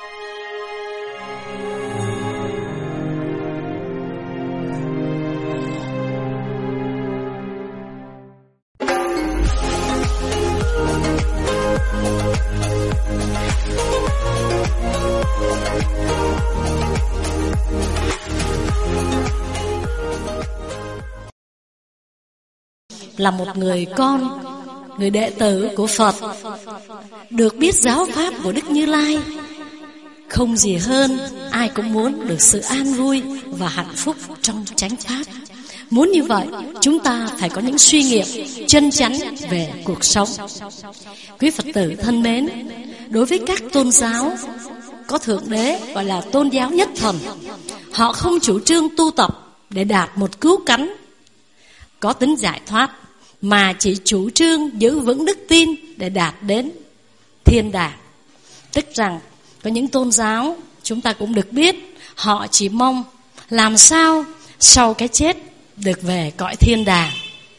Là một người con, người đệ tử của Phật, được biết giáo pháp của Đức Như Lai, không gì hơn ai cũng muốn được sự an vui và hạnh phúc trong chánh pháp. Muốn như vậy, chúng ta phải có những suy nghiệm chân chánh về cuộc sống. Quý Phật tử thân mến, đối với các tôn giáo có Thượng Đế gọi là tôn giáo nhất thần, họ không chủ trương tu tập để đạt một cứu cánh có tính giải thoát, mà chỉ chủ trương giữ vững đức tin để đạt đến thiên đàng. Tức rằng có những tôn giáo chúng ta cũng được biết, họ chỉ mong làm sao sau cái chết được về cõi thiên đàng.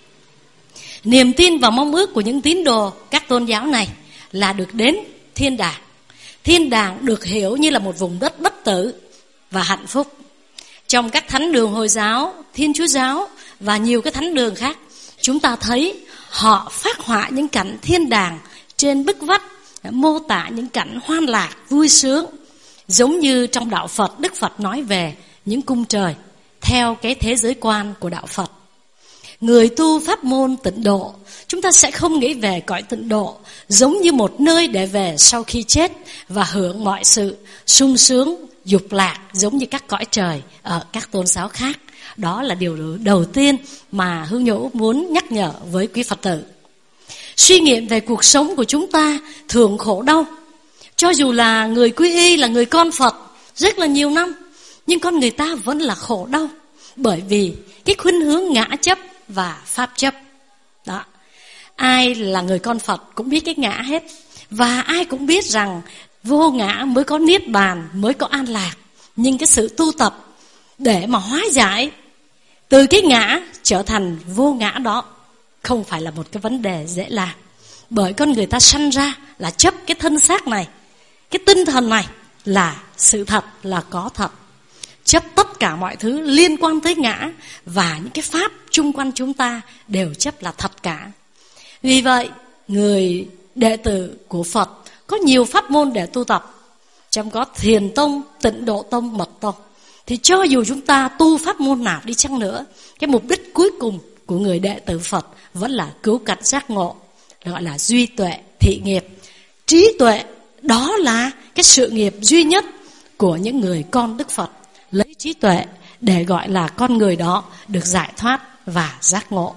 Niềm tin và mong ước của những tín đồ các tôn giáo này là được đến thiên đàng. Thiên đàng được hiểu như là một vùng đất bất tử và hạnh phúc. Trong các thánh đường Hồi giáo, Thiên Chúa giáo và nhiều cái thánh đường khác, chúng ta thấy họ phác họa những cảnh thiên đàng trên bức vách, mô tả những cảnh hoan lạc, vui sướng. Giống như trong đạo Phật, Đức Phật nói về những cung trời theo cái thế giới quan của đạo Phật. Người tu pháp môn tịnh độ, chúng ta sẽ không nghĩ về cõi tịnh độ giống như một nơi để về sau khi chết và hưởng mọi sự sung sướng, dục lạc giống như các cõi trời ở các tôn giáo khác. Đó là điều đầu tiên mà Hương Nhũ muốn nhắc nhở với quý Phật tử. Suy nghiệm về cuộc sống của chúng ta thường khổ đau. Cho dù là người quy y, là người con Phật rất là nhiều năm, nhưng con người ta vẫn là khổ đau, bởi vì cái khuynh hướng ngã chấp và pháp chấp. Đó. Ai là người con Phật cũng biết cái ngã hết, và ai cũng biết rằng vô ngã mới có niết bàn, mới có an lạc. Nhưng cái sự tu tập để mà hóa giải từ cái ngã trở thành vô ngã đó không phải là một cái vấn đề dễ làm. Bởi con người ta sanh ra là chấp cái thân xác này, cái tinh thần này là sự thật, là có thật. Chấp tất cả mọi thứ liên quan tới ngã, và những cái pháp chung quanh chúng ta đều chấp là thật cả. Vì vậy, người đệ tử của Phật có nhiều pháp môn để tu tập. Trong có Thiền tông, Tịnh độ tông, Mật tông. Thì cho dù chúng ta tu pháp môn nào đi chăng nữa, cái mục đích cuối cùng của người đệ tử Phật vẫn là cứu cánh giác ngộ, gọi là duy tuệ thị nghiệp. Trí tuệ đó là cái sự nghiệp duy nhất của những người con Đức Phật. Lấy trí tuệ để gọi là con người đó được giải thoát và giác ngộ.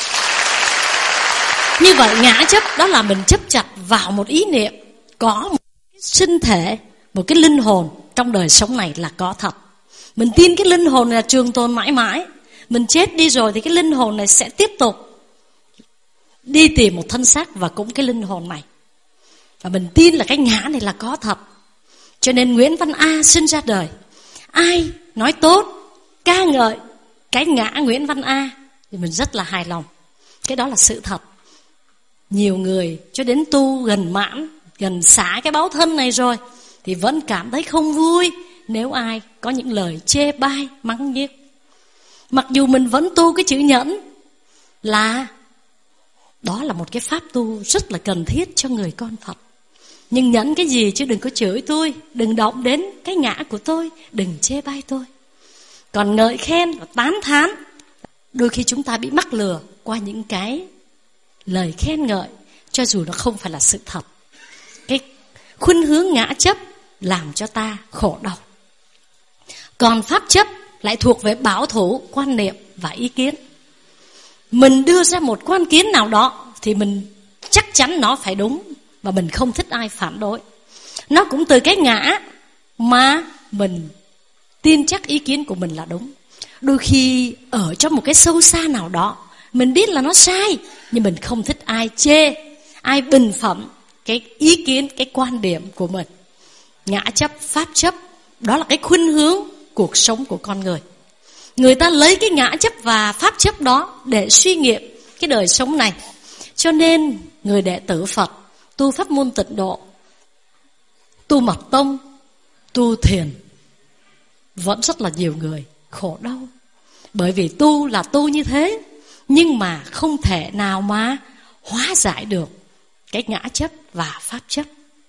Như vậy ngã chấp đó là mình chấp chặt vào một ý niệm có một cái sinh thể, một cái linh hồn trong đời sống này là có thật. Mình tin cái linh hồn này là trường tồn mãi mãi. Mình chết đi rồi thì cái linh hồn này sẽ tiếp tục đi tìm một thân xác và cũng cái linh hồn này. Và mình tin là cái ngã này là có thật. Cho nên Nguyễn Văn A sinh ra đời, ai nói tốt, ca ngợi cái ngã Nguyễn Văn A thì mình rất là hài lòng. Cái đó là sự thật. Nhiều người cho đến tu gần mãn, gần xả cái báo thân này rồi thì vẫn cảm thấy không vui nếu ai có những lời chê bai, mắng nhiếc. Mặc dù mình vẫn tu cái chữ nhẫn, là đó là một cái pháp tu rất là cần thiết cho người con Phật. Nhưng nhẫn cái gì chứ đừng có chửi tôi, đừng động đến cái ngã của tôi, đừng chê bai tôi. Còn ngợi khen và tán thán, đôi khi chúng ta bị mắc lừa qua những cái lời khen ngợi, cho dù nó không phải là sự thật. Cái khuynh hướng ngã chấp làm cho ta khổ đau. Còn pháp chấp lại thuộc về bảo thủ, quan niệm và ý kiến. Mình đưa ra một quan kiến nào đó thì mình chắc chắn nó phải đúng, và mình không thích ai phản đối. Nó cũng từ cái ngã mà mình tin chắc ý kiến của mình là đúng. Đôi khi ở trong một cái sâu xa nào đó, mình biết là nó sai, nhưng mình không thích ai chê, ai bình phẩm cái ý kiến, cái quan điểm của mình. Ngã chấp, pháp chấp, đó là cái khuynh hướng cuộc sống của con người. Người ta lấy cái ngã chấp và pháp chấp đó để suy nghiệm cái đời sống này. Cho nên người đệ tử Phật tu pháp môn tịnh độ, tu Mật tông, tu thiền vẫn rất là nhiều người khổ đau. Bởi vì tu là tu như thế, nhưng mà không thể nào mà hóa giải được cái ngã chấp và pháp chấp.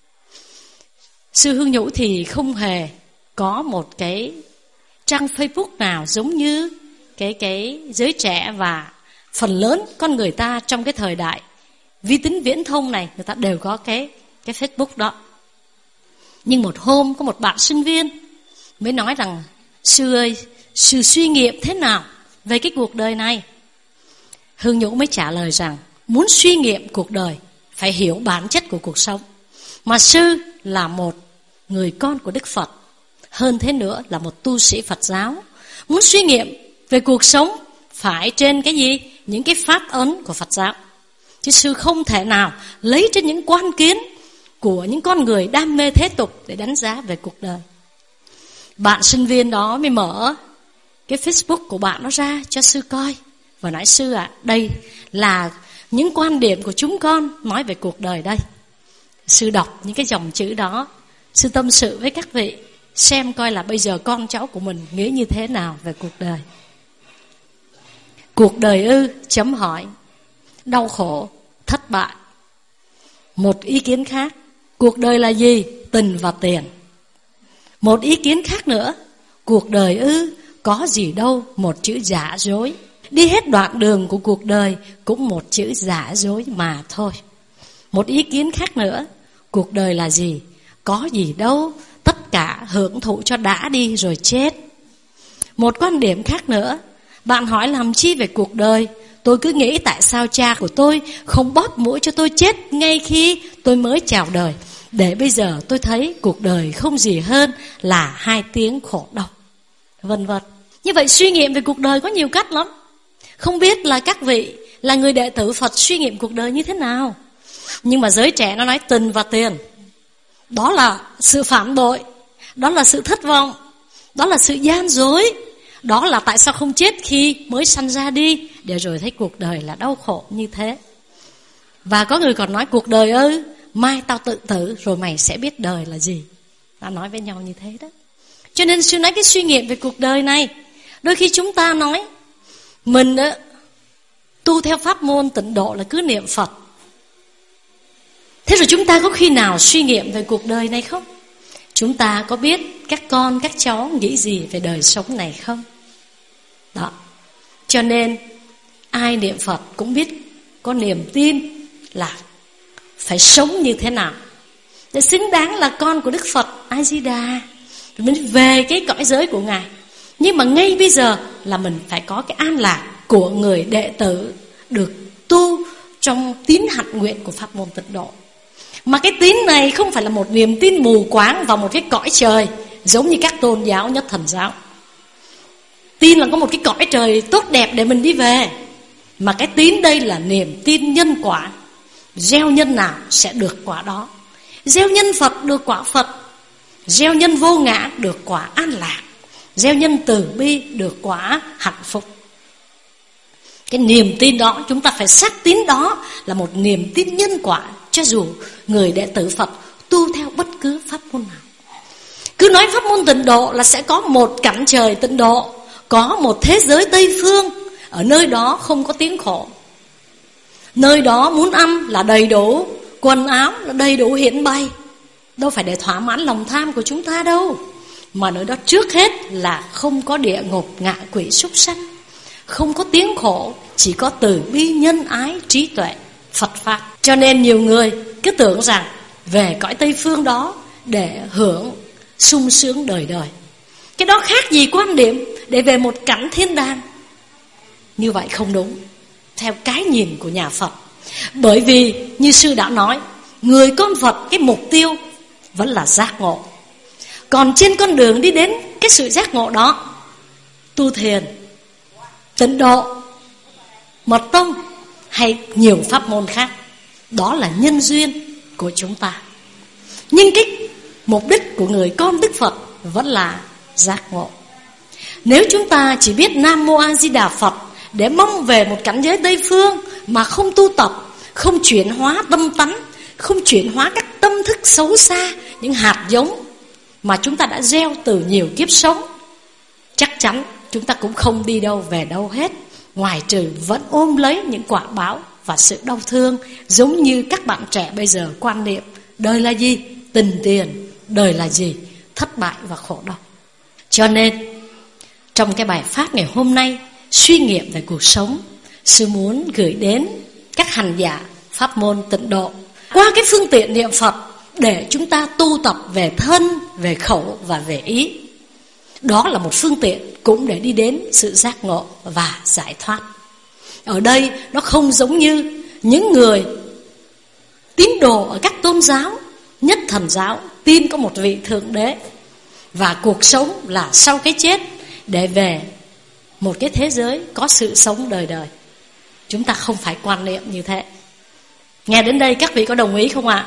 Sư Hương Nhũ thì không hề có một cái trang Facebook nào giống như cái giới trẻ, và phần lớn con người ta trong cái thời đại vi tính viễn thông này, người ta đều có cái Facebook đó. Nhưng một hôm có một bạn sinh viên mới nói rằng: sư ơi, sư suy nghiệm thế nào về cái cuộc đời này? Hương Nhũ mới trả lời rằng muốn suy nghiệm cuộc đời phải hiểu bản chất của cuộc sống. Mà sư là một người con của Đức Phật, hơn thế nữa là một tu sĩ Phật giáo. Muốn suy nghiệm về cuộc sống phải trên cái gì? Những cái pháp ấn của Phật giáo. Chứ sư không thể nào lấy trên những quan kiến của những con người đam mê thế tục để đánh giá về cuộc đời. Bạn sinh viên đó mới mở cái Facebook của bạn nó ra cho sư coi và nói: sư ạ, đây là những quan điểm của chúng con nói về cuộc đời đây. Sư đọc những cái dòng chữ đó, sư tâm sự với các vị xem coi là bây giờ con cháu của mình nghĩ như thế nào về cuộc đời. Cuộc đời ư? Chấm hỏi. Đau khổ, thất bại. Một ý kiến khác, cuộc đời là gì? Tình và tiền. Một ý kiến khác nữa, cuộc đời ư? Có gì đâu, một chữ giả dối. Đi hết đoạn đường của cuộc đời cũng một chữ giả dối mà thôi. Một ý kiến khác nữa, cuộc đời là gì? Có gì đâu, tất cả hưởng thụ cho đã đi rồi chết. Một quan điểm khác nữa, bạn hỏi làm chi về cuộc đời? Tôi cứ nghĩ tại sao cha của tôi không bóp mũi cho tôi chết ngay khi tôi mới chào đời, để bây giờ tôi thấy cuộc đời không gì hơn là 2 tiếng khổ đau, vân vân. Như vậy suy nghiệm về cuộc đời có nhiều cách lắm. Không biết là các vị là người đệ tử Phật suy nghiệm cuộc đời như thế nào. Nhưng mà giới trẻ nó nói tình và tiền, đó là sự phản bội, đó là sự thất vọng, đó là sự gian dối, đó là tại sao không chết khi mới sanh ra đi, để rồi thấy cuộc đời là đau khổ như thế. Và có người còn nói cuộc đời ơi, mai tao tự tử rồi mày sẽ biết đời là gì. Đã nói với nhau như thế đó. Cho nên sư nói cái suy nghiệm về cuộc đời này, đôi khi chúng ta nói mình tu theo pháp môn tịnh độ là cứ niệm Phật. Thế rồi chúng ta có khi nào suy nghiệm về cuộc đời này không? Chúng ta có biết các con, các cháu nghĩ gì về đời sống này không? Đó. Cho nên ai niệm Phật cũng biết có niềm tin là phải sống như thế nào để xứng đáng là con của Đức Phật A-di-đà, rồi mình về cái cõi giới của Ngài. Nhưng mà ngay bây giờ là mình phải có cái an lạc của người đệ tử được tu trong tín hạnh nguyện của pháp môn tịnh độ. Mà cái tín này không phải là một niềm tin mù quáng vào một cái cõi trời giống như các tôn giáo nhất thần giáo. Tin là có một cái cõi trời tốt đẹp để mình đi về. Mà cái tín đây là niềm tin nhân quả. Gieo nhân nào sẽ được quả đó. Gieo nhân Phật được quả Phật. Gieo nhân vô ngã được quả an lạc. Gieo nhân từ bi được quả hạnh phúc. Cái niềm tin đó, chúng ta phải xác tín đó là một niềm tin nhân quả, cho dù người đệ tử Phật tu theo bất cứ pháp môn nào. Cứ nói pháp môn tịnh độ là sẽ có một cảnh trời tịnh độ, có một thế giới Tây Phương. Ở nơi đó không có tiếng khổ. Nơi đó muốn ăn là đầy đủ, quần áo là đầy đủ hiển bày. Đâu phải để thỏa mãn lòng tham của chúng ta đâu. Mà nơi đó trước hết là không có địa ngục, ngạ quỷ, súc sanh, không có tiếng khổ, chỉ có từ bi, nhân ái, trí tuệ, Phật Pháp. Cho nên nhiều người cứ tưởng rằng về cõi Tây Phương đó để hưởng sung sướng đời đời. Cái đó khác gì quan điểm để về một cảnh thiên đàng. Như vậy không đúng theo cái nhìn của nhà Phật. Bởi vì như sư đã nói, người con Phật cái mục tiêu vẫn là giác ngộ. Còn trên con đường đi đến cái sự giác ngộ đó, tu thiền, tịnh độ, mật tông hay nhiều pháp môn khác, đó là nhân duyên của chúng ta. Nhưng cái mục đích của người con Đức Phật vẫn là giác ngộ. Nếu chúng ta chỉ biết Nam Mô A Di Đà Phật để mong về một cảnh giới Tây Phương mà không tu tập, không chuyển hóa tâm tánh, không chuyển hóa các tâm thức xấu xa, những hạt giống mà chúng ta đã gieo từ nhiều kiếp sống, chắc chắn chúng ta cũng không đi đâu về đâu hết, ngoài trừ vẫn ôm lấy những quả báo và sự đau thương, giống như các bạn trẻ bây giờ quan niệm đời là gì? Tình tiền. Đời là gì? Thất bại và khổ đau. Cho nên trong cái bài pháp ngày hôm nay, suy nghiệm về cuộc sống, sư muốn gửi đến các hành giả pháp môn tịnh độ qua cái phương tiện niệm Phật để chúng ta tu tập về thân, về khẩu và về ý. Đó là một phương tiện cũng để đi đến sự giác ngộ và giải thoát. Ở đây nó không giống như những người tín đồ ở các tôn giáo, nhất thần giáo tin có một vị thượng đế và cuộc sống là sau cái chết để về một cái thế giới có sự sống đời đời. Chúng ta không phải quan niệm như thế. Nghe đến đây các vị có đồng ý không ạ?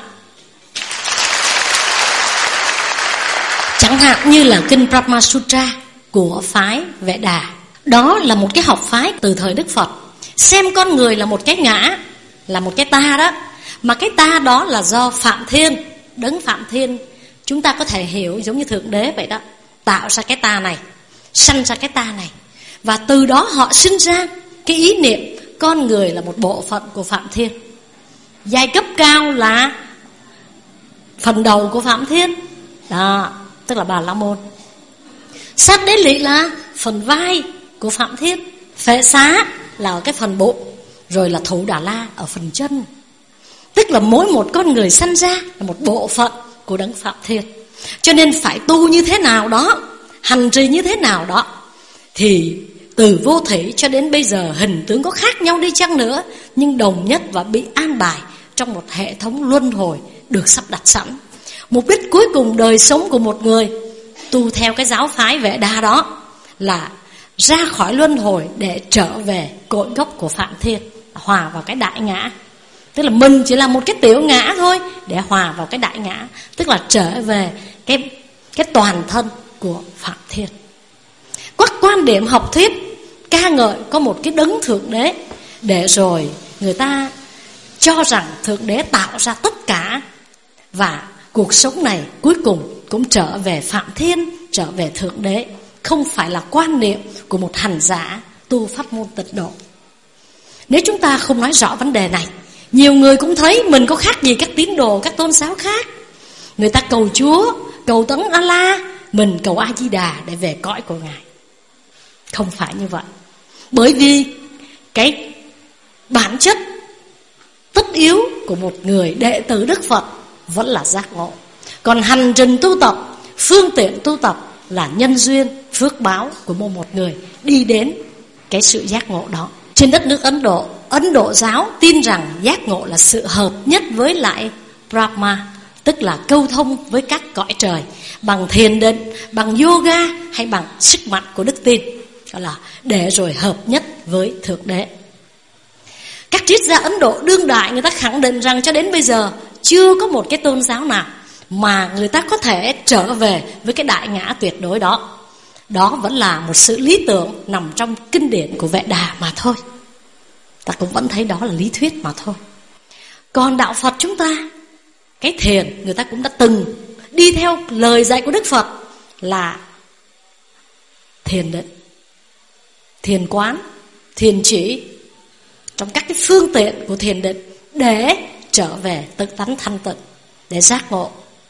Chẳng hạn như là kinh Brahma Sutra của phái Vệ Đà. Đó là một cái học phái từ thời Đức Phật, xem con người là một cái ngã, là một cái ta đó. Mà cái ta đó là do Phạm Thiên, đấng Phạm Thiên, chúng ta có thể hiểu giống như Thượng Đế vậy đó, tạo ra cái ta này, sanh ra cái ta này. Và từ đó họ sinh ra cái ý niệm con người là một bộ phận của Phạm Thiên. Giai cấp cao là phần đầu của Phạm Thiên đó, tức là Bà La Môn. Sát Đế Lị là phần vai của Phạm Thiên. Phệ Xá là ở cái phần bụng. Rồi là Thủ Đà La ở phần chân. Tức là mỗi một con người sanh ra là một bộ phận của đấng Phạm Thiên. Cho nên phải tu như thế nào đó, hành trì như thế nào đó, thì từ vô thủy cho đến bây giờ hình tướng có khác nhau đi chăng nữa, nhưng đồng nhất và bị an bài trong một hệ thống luân hồi được sắp đặt sẵn. Mục đích cuối cùng đời sống của một người tu theo cái giáo phái Vệ Đà đó là ra khỏi luân hồi để trở về cội gốc của Phạm Thiên, hòa vào cái đại ngã. Tức là mình chỉ là một cái tiểu ngã thôi, để hòa vào cái đại ngã, tức là trở về cái toàn thân của Phạm Thiên. Các quan điểm học thuyết ca ngợi có một cái đấng thượng đế, để rồi người ta cho rằng thượng đế tạo ra tất cả, và cuộc sống này cuối cùng cũng trở về Phạm Thiên, trở về thượng đế. Không phải là quan niệm của một hành giả tu pháp môn tịnh độ. Nếu chúng ta không nói rõ vấn đề này, nhiều người cũng thấy mình có khác gì các tín đồ, các tôn giáo khác. Người ta cầu Chúa, cầu Tấn A-la, mình cầu A-di-đà để về cõi của Ngài. Không phải như vậy. Bởi vì cái bản chất tất yếu của một người đệ tử Đức Phật vẫn là giác ngộ. Còn hành trình tu tập, phương tiện tu tập là nhân duyên, phước báo của một người đi đến cái sự giác ngộ đó. Trên đất nước Ấn Độ giáo tin rằng giác ngộ là sự hợp nhất với lại Brahma, tức là câu thông với các cõi trời bằng thiền định, bằng yoga hay bằng sức mạnh của đức tin, đó là để rồi hợp nhất với Thượng Đế. Các triết gia Ấn Độ đương đại người ta khẳng định rằng cho đến bây giờ chưa có một cái tôn giáo nào mà người ta có thể trở về với cái đại ngã tuyệt đối đó. Đó vẫn là một sự lý tưởng nằm trong kinh điển của Vệ Đà mà thôi. Ta cũng vẫn thấy đó là lý thuyết mà thôi. Còn đạo Phật chúng ta, cái thiền người ta cũng đã từng đi theo lời dạy của Đức Phật là thiền định, thiền quán, thiền chỉ, trong các cái phương tiện của thiền định để trở về tự tánh thanh tịnh, để giác ngộ.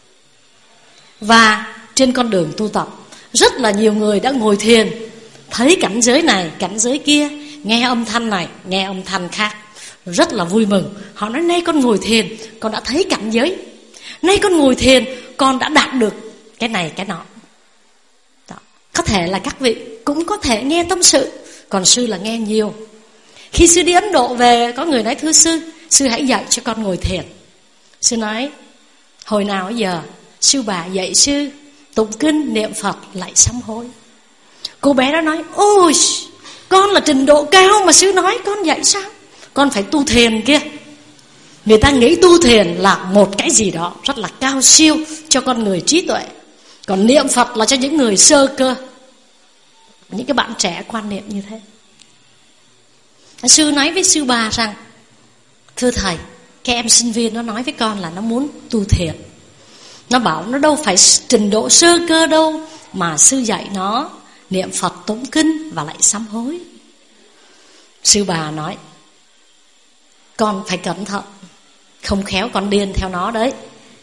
Và trên con đường tu tập, rất là nhiều người đã ngồi thiền, thấy cảnh giới này, cảnh giới kia, nghe âm thanh này, nghe âm thanh khác, rất là vui mừng. Họ nói nay con ngồi thiền, con đã thấy cảnh giới. Nay con ngồi thiền, con đã đạt được cái này, cái nọ. Đó. Có thể là các vị cũng có thể nghe tâm sự, còn sư là nghe nhiều. Khi sư đi Ấn Độ về, có người nói thưa sư hãy dạy cho con ngồi thiền. Sư nói hồi nào giờ sư bà dạy sư tụng kinh niệm Phật lại sám hối. Cô bé đó nói ôi con là trình độ cao mà sư nói con dạy sao? Con phải tu thiền kia. Người ta nghĩ tu thiền là một cái gì đó rất là cao siêu cho con người trí tuệ, còn niệm Phật là cho những người sơ cơ. Những cái bạn trẻ quan niệm như thế. Sư nói với sư bà rằng thưa thầy, cái em sinh viên nó nói với con là nó muốn tu thiền, Nó bảo nó đâu phải trình độ sơ cơ đâu, mà sư dạy nó niệm Phật, tụng kinh và lại sám hối. Sư bà nói con phải cẩn thận, không khéo con điên theo nó đấy.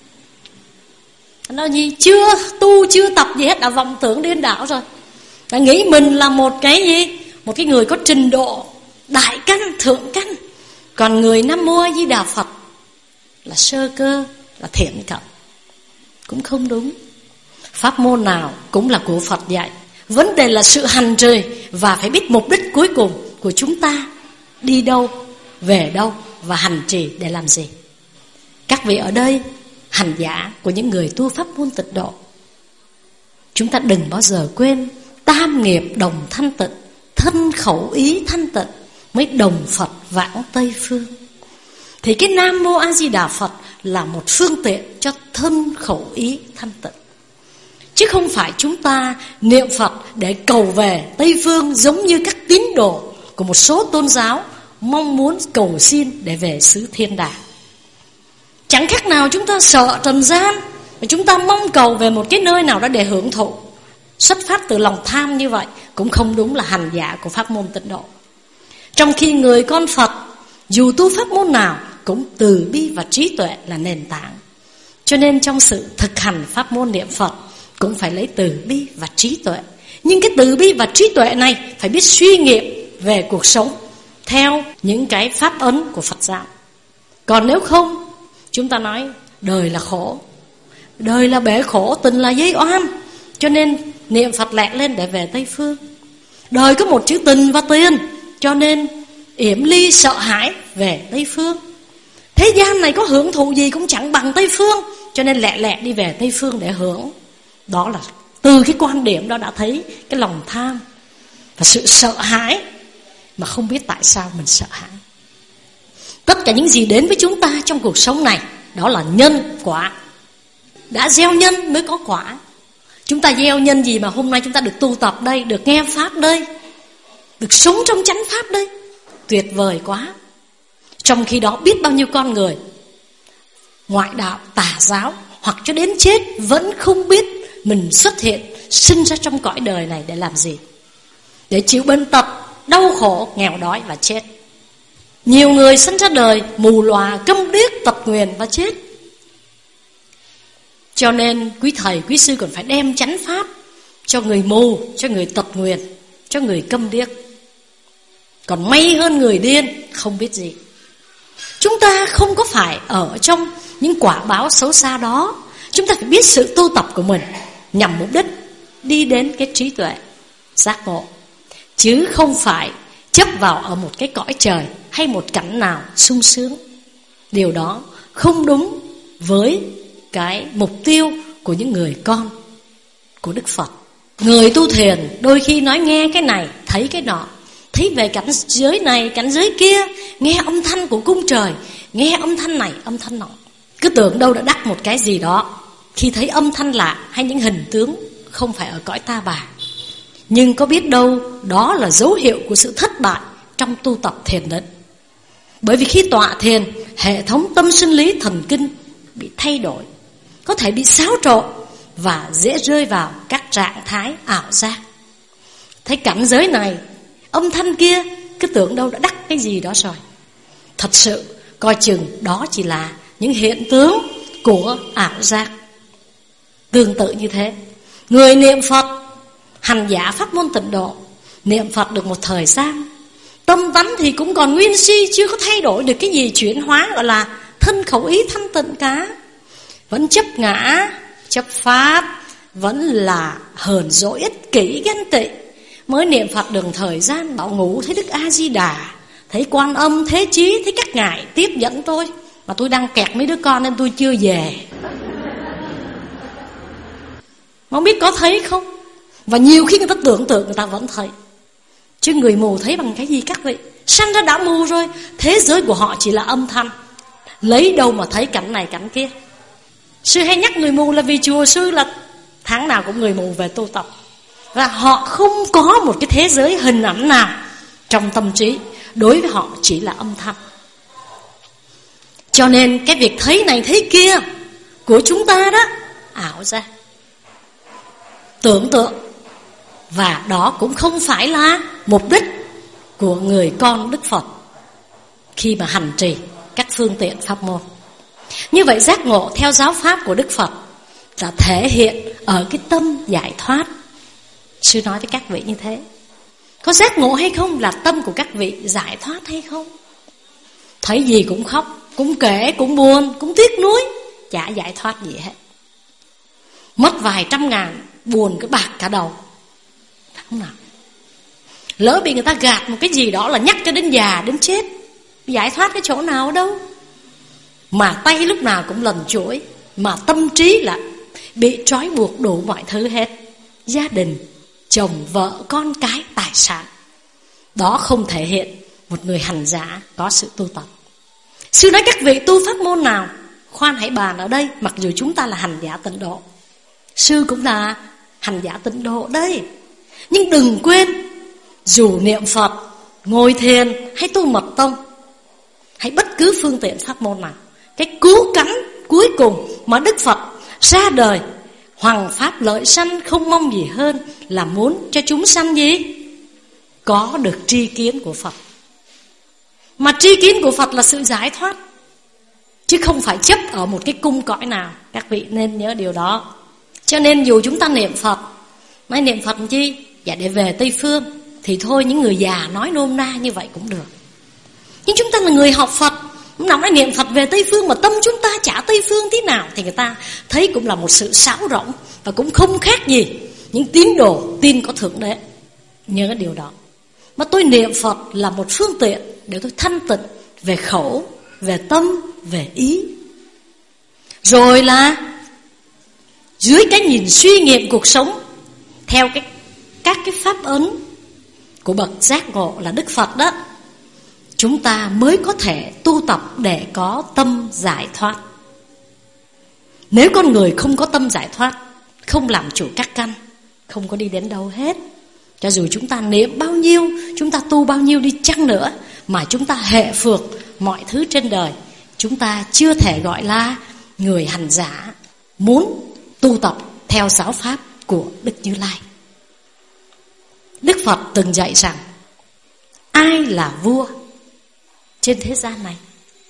Nó gì chưa tu chưa tập gì hết đã vọng tưởng điên đảo rồi, đã nghĩ mình là một cái gì, một cái người có trình độ đại căn thượng căn, còn người Nam Mô A Di Đà Phật là sơ cơ, là thiện cận. Cũng không đúng. Pháp môn nào cũng là của Phật dạy, vấn đề là sự hành trì và phải biết mục đích cuối cùng của chúng ta đi đâu, về đâu và hành trì để làm gì. Các vị ở đây hành giả của những người tu pháp môn tịnh độ, chúng ta đừng bao giờ quên tam nghiệp đồng thanh tịnh, thân khẩu ý thanh tịnh mới đồng Phật vãng Tây Phương. Thì cái Nam Mô A Di Đà Phật là một phương tiện cho thân khẩu ý thanh tịnh, chứ không phải chúng ta niệm Phật để cầu về Tây Phương giống như các tín đồ của một số tôn giáo mong muốn cầu xin để về xứ Thiên Đàng. Chẳng khác nào chúng ta sợ trần gian, và chúng ta mong cầu về một cái nơi nào đó để hưởng thụ. Xuất phát từ lòng tham như vậy cũng không đúng là hành giả của pháp môn tịnh độ. Trong khi người con Phật dù tu pháp môn nào cũng từ bi và trí tuệ là nền tảng. Cho nên trong sự thực hành pháp môn niệm Phật cũng phải lấy từ bi và trí tuệ. Nhưng cái từ bi và trí tuệ này phải biết suy nghiệm về cuộc sống theo những cái pháp ấn của Phật giáo. Còn nếu không, chúng ta nói đời là khổ, đời là bể khổ, tình là dây oan, cho nên niệm Phật lẹ lên để về Tây Phương. Đời có một chữ tình và tiền, cho nên yểm ly sợ hãi về Tây Phương. Thế gian này có hưởng thụ gì cũng chẳng bằng Tây Phương, cho nên lẹ lẹ đi về Tây Phương để hưởng. Đó là từ cái quan điểm đó đã thấy cái lòng tham và sự sợ hãi, mà không biết tại sao mình sợ hãi. Tất cả những gì đến với chúng ta trong cuộc sống này, đó là nhân quả. Đã gieo nhân mới có quả. Chúng ta gieo nhân gì mà hôm nay chúng ta được tu tập đây, được nghe Pháp đây, được sống trong chánh Pháp đây, tuyệt vời quá. Trong khi đó biết bao nhiêu con người ngoại đạo, tà giáo, hoặc cho đến chết vẫn không biết mình xuất hiện, sinh ra trong cõi đời này để làm gì? Để chịu bệnh tật, đau khổ, nghèo đói và chết. Nhiều người sinh ra đời mù lòa, câm điếc, tật nguyền và chết. Cho nên quý thầy, quý sư còn phải đem chánh pháp cho người mù, cho người tật nguyền, cho người câm điếc. Còn may hơn người điên không biết gì. Chúng ta không có phải ở trong những quả báo xấu xa đó. Chúng ta phải biết sự tu tập của mình nhằm mục đích đi đến cái trí tuệ giác ngộ, chứ không phải chấp vào ở một cái cõi trời hay một cảnh nào sung sướng. Điều đó không đúng với cái mục tiêu của những người con của Đức Phật. Người tu thiền đôi khi nói nghe cái này, thấy cái nọ, thấy về cảnh giới này, cảnh giới kia, nghe âm thanh của cung trời, nghe âm thanh này, âm thanh nọ, cứ tưởng đâu đã đắc một cái gì đó. Khi thấy âm thanh lạ hay những hình tướng không phải ở cõi ta bà, nhưng có biết đâu đó là dấu hiệu của sự thất bại trong tu tập thiền định. Bởi vì khi tọa thiền, hệ thống tâm sinh lý thần kinh bị thay đổi, có thể bị xáo trộn và dễ rơi vào các trạng thái ảo giác. Thấy cảnh giới này, âm thanh kia, cứ tưởng đâu đã đắc cái gì đó rồi. Thật sự coi chừng đó chỉ là những hiện tướng của ảo giác. Tương tự như thế, người niệm Phật, hành giả pháp môn tịnh độ, niệm Phật được một thời gian, tâm tánh thì cũng còn nguyên si, chưa có thay đổi được cái gì chuyển hóa gọi là thân khẩu ý thanh tịnh cả. Vẫn chấp ngã, chấp pháp, vẫn là hờn dỗi, ích kỷ, ganh tị. Mới niệm Phật được thời gian, bảo ngủ thấy Đức A Di Đà, thấy Quan Âm, Thế Chí, thấy các ngài tiếp dẫn tôi, mà tôi đang kẹt mấy đứa con nên tôi chưa về. Không biết có thấy không? Và nhiều khi người ta tưởng tượng người ta vẫn thấy. Chứ người mù thấy bằng cái gì các vị? Sanh ra đã mù rồi. Thế giới của họ chỉ là âm thanh, lấy đâu mà thấy cảnh này cảnh kia. Sư hay nhắc người mù là vì chùa sư là tháng nào cũng người mù về tu tập, và họ không có một cái thế giới hình ảnh nào trong tâm trí. Đối với họ chỉ là âm thanh. Cho nên cái việc thấy này thấy kia của chúng ta đó ảo ra, tưởng tượng. Và đó cũng không phải là mục đích của người con Đức Phật khi mà hành trì các phương tiện pháp môn. Như vậy giác ngộ theo giáo pháp của Đức Phật đã thể hiện ở cái tâm giải thoát. Sư nói với các vị như thế. Có giác ngộ hay không là tâm của các vị giải thoát hay không? Thấy gì cũng khóc, cũng kể, cũng buồn, cũng tiếc nuối, chả giải thoát gì hết. Mất vài trăm ngàn, buồn cái bạc cả đầu. Không nào. Lỡ bị người ta gạt một cái gì đó là nhắc cho đến già, đến chết, giải thoát cái chỗ nào đâu. Mà tay lúc nào cũng lần chuỗi, mà tâm trí là bị trói buộc đủ mọi thứ hết. Gia đình, chồng, vợ, con cái, tài sản. Đó không thể hiện một người hành giả có sự tu tập. Sư nói các vị tu pháp môn nào, khoan hãy bàn ở đây. Mặc dù chúng ta là hành giả tịnh độ, sư cũng là hành giả tịnh độ đây. Nhưng đừng quên, dù niệm Phật, ngồi thiền hay tu mật tông, hay bất cứ phương tiện pháp môn nào, cái cứu cánh cuối cùng mà Đức Phật ra đời, hoằng pháp lợi sanh, không mong gì hơn là muốn cho chúng sanh gì? Có được tri kiến của Phật. Mà tri kiến của Phật là sự giải thoát, chứ không phải chấp ở một cái cung cõi nào. Các vị nên nhớ điều đó. Cho nên dù chúng ta niệm Phật, nói niệm Phật chi? Dạ để về Tây Phương. Thì thôi, những người già nói nôm na như vậy cũng được. Nhưng chúng ta là người học Phật, nào nói niệm Phật về Tây Phương mà tâm chúng ta chả Tây Phương tí nào, thì người ta thấy cũng là một sự sáo rỗng, và cũng không khác gì những tín đồ tin có Thượng Đế. Nhớ cái điều đó. Mà tôi niệm Phật là một phương tiện để tôi thanh tịnh về khẩu, về tâm, về ý. Rồi là dưới cái nhìn suy nghiệm cuộc sống theo các cái pháp ấn của bậc giác ngộ là Đức Phật đó, chúng ta mới có thể tu tập để có tâm giải thoát. Nếu con người không có tâm giải thoát, không làm chủ các căn, không có đi đến đâu hết. Cho dù chúng ta niệm bao nhiêu, chúng ta tu bao nhiêu đi chăng nữa, mà chúng ta hệ phược mọi thứ trên đời, chúng ta chưa thể gọi là người hành giả muốn tu tập theo giáo pháp của Đức Như Lai. Đức Phật từng dạy rằng ai là vua trên thế gian này?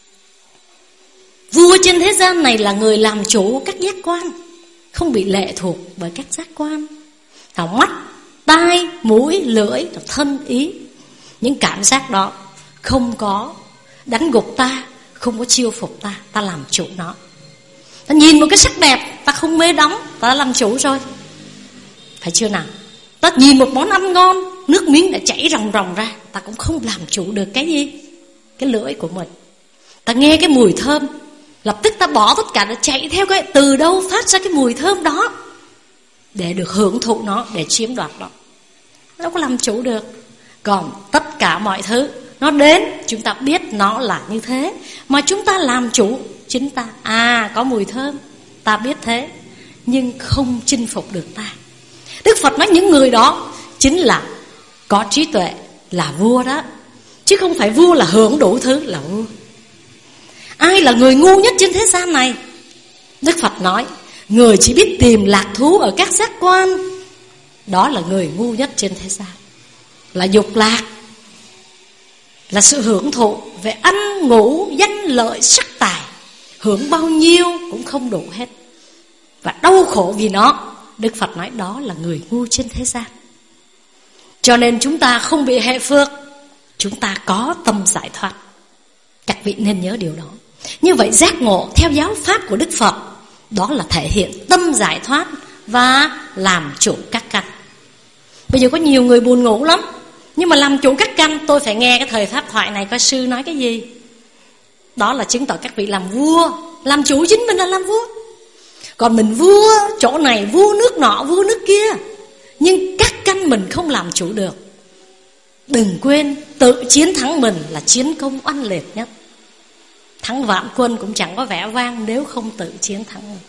Vua trên thế gian này là người làm chủ các giác quan, không bị lệ thuộc bởi các giác quan. Mắt, tai, mũi, lưỡi, thân, ý. Những cảm giác đó không có đánh gục ta, không có chiêu phục ta, ta làm chủ nó. Ta nhìn một cái sắc đẹp, ta không mê đắm, ta đã làm chủ rồi. Phải chưa nào? Ta nhìn một món ăn ngon, nước miếng đã chảy ròng ròng ra, ta cũng không làm chủ được cái gì? Cái lưỡi của mình. Ta nghe cái mùi thơm, lập tức ta bỏ tất cả, để chạy theo cái từ đâu phát ra cái mùi thơm đó, để được hưởng thụ nó, để chiếm đoạt nó. Đâu có làm chủ được. Còn tất cả mọi thứ nó đến, chúng ta biết nó là như thế, mà chúng ta làm chủ chính ta. Có mùi thơm, ta biết thế, nhưng không chinh phục được ta. Đức Phật nói những người đó chính là có trí tuệ, là vua đó. Chứ không phải vua là hưởng đủ thứ là vua. Ai là người ngu nhất trên thế gian này? Đức Phật nói người chỉ biết tìm lạc thú ở các giác quan, đó là người ngu nhất trên thế gian. Là dục lạc, là sự hưởng thụ về ăn, ngủ, danh lợi, sắc tài. Hưởng bao nhiêu cũng không đủ hết, và đau khổ vì nó. Đức Phật nói đó là người ngu trên thế gian. Cho nên chúng ta không bị hệ phước, chúng ta có tâm giải thoát. Các vị nên nhớ điều đó. Như vậy giác ngộ theo giáo pháp của Đức Phật, đó là thể hiện tâm giải thoát và làm chủ các căn. Bây giờ có nhiều người buồn ngủ lắm, nhưng mà làm chủ các căn. Tôi phải nghe cái thời pháp thoại này coi sư nói cái gì. Đó là chứng tỏ các vị làm vua, làm chủ chính mình là làm vua. Còn mình vua chỗ này, vua nước nọ, vua nước kia, nhưng các căn mình không làm chủ được. Đừng quên, tự chiến thắng mình là chiến công oanh liệt nhất. Thắng vạn quân cũng chẳng có vẻ vang nếu không tự chiến thắng mình.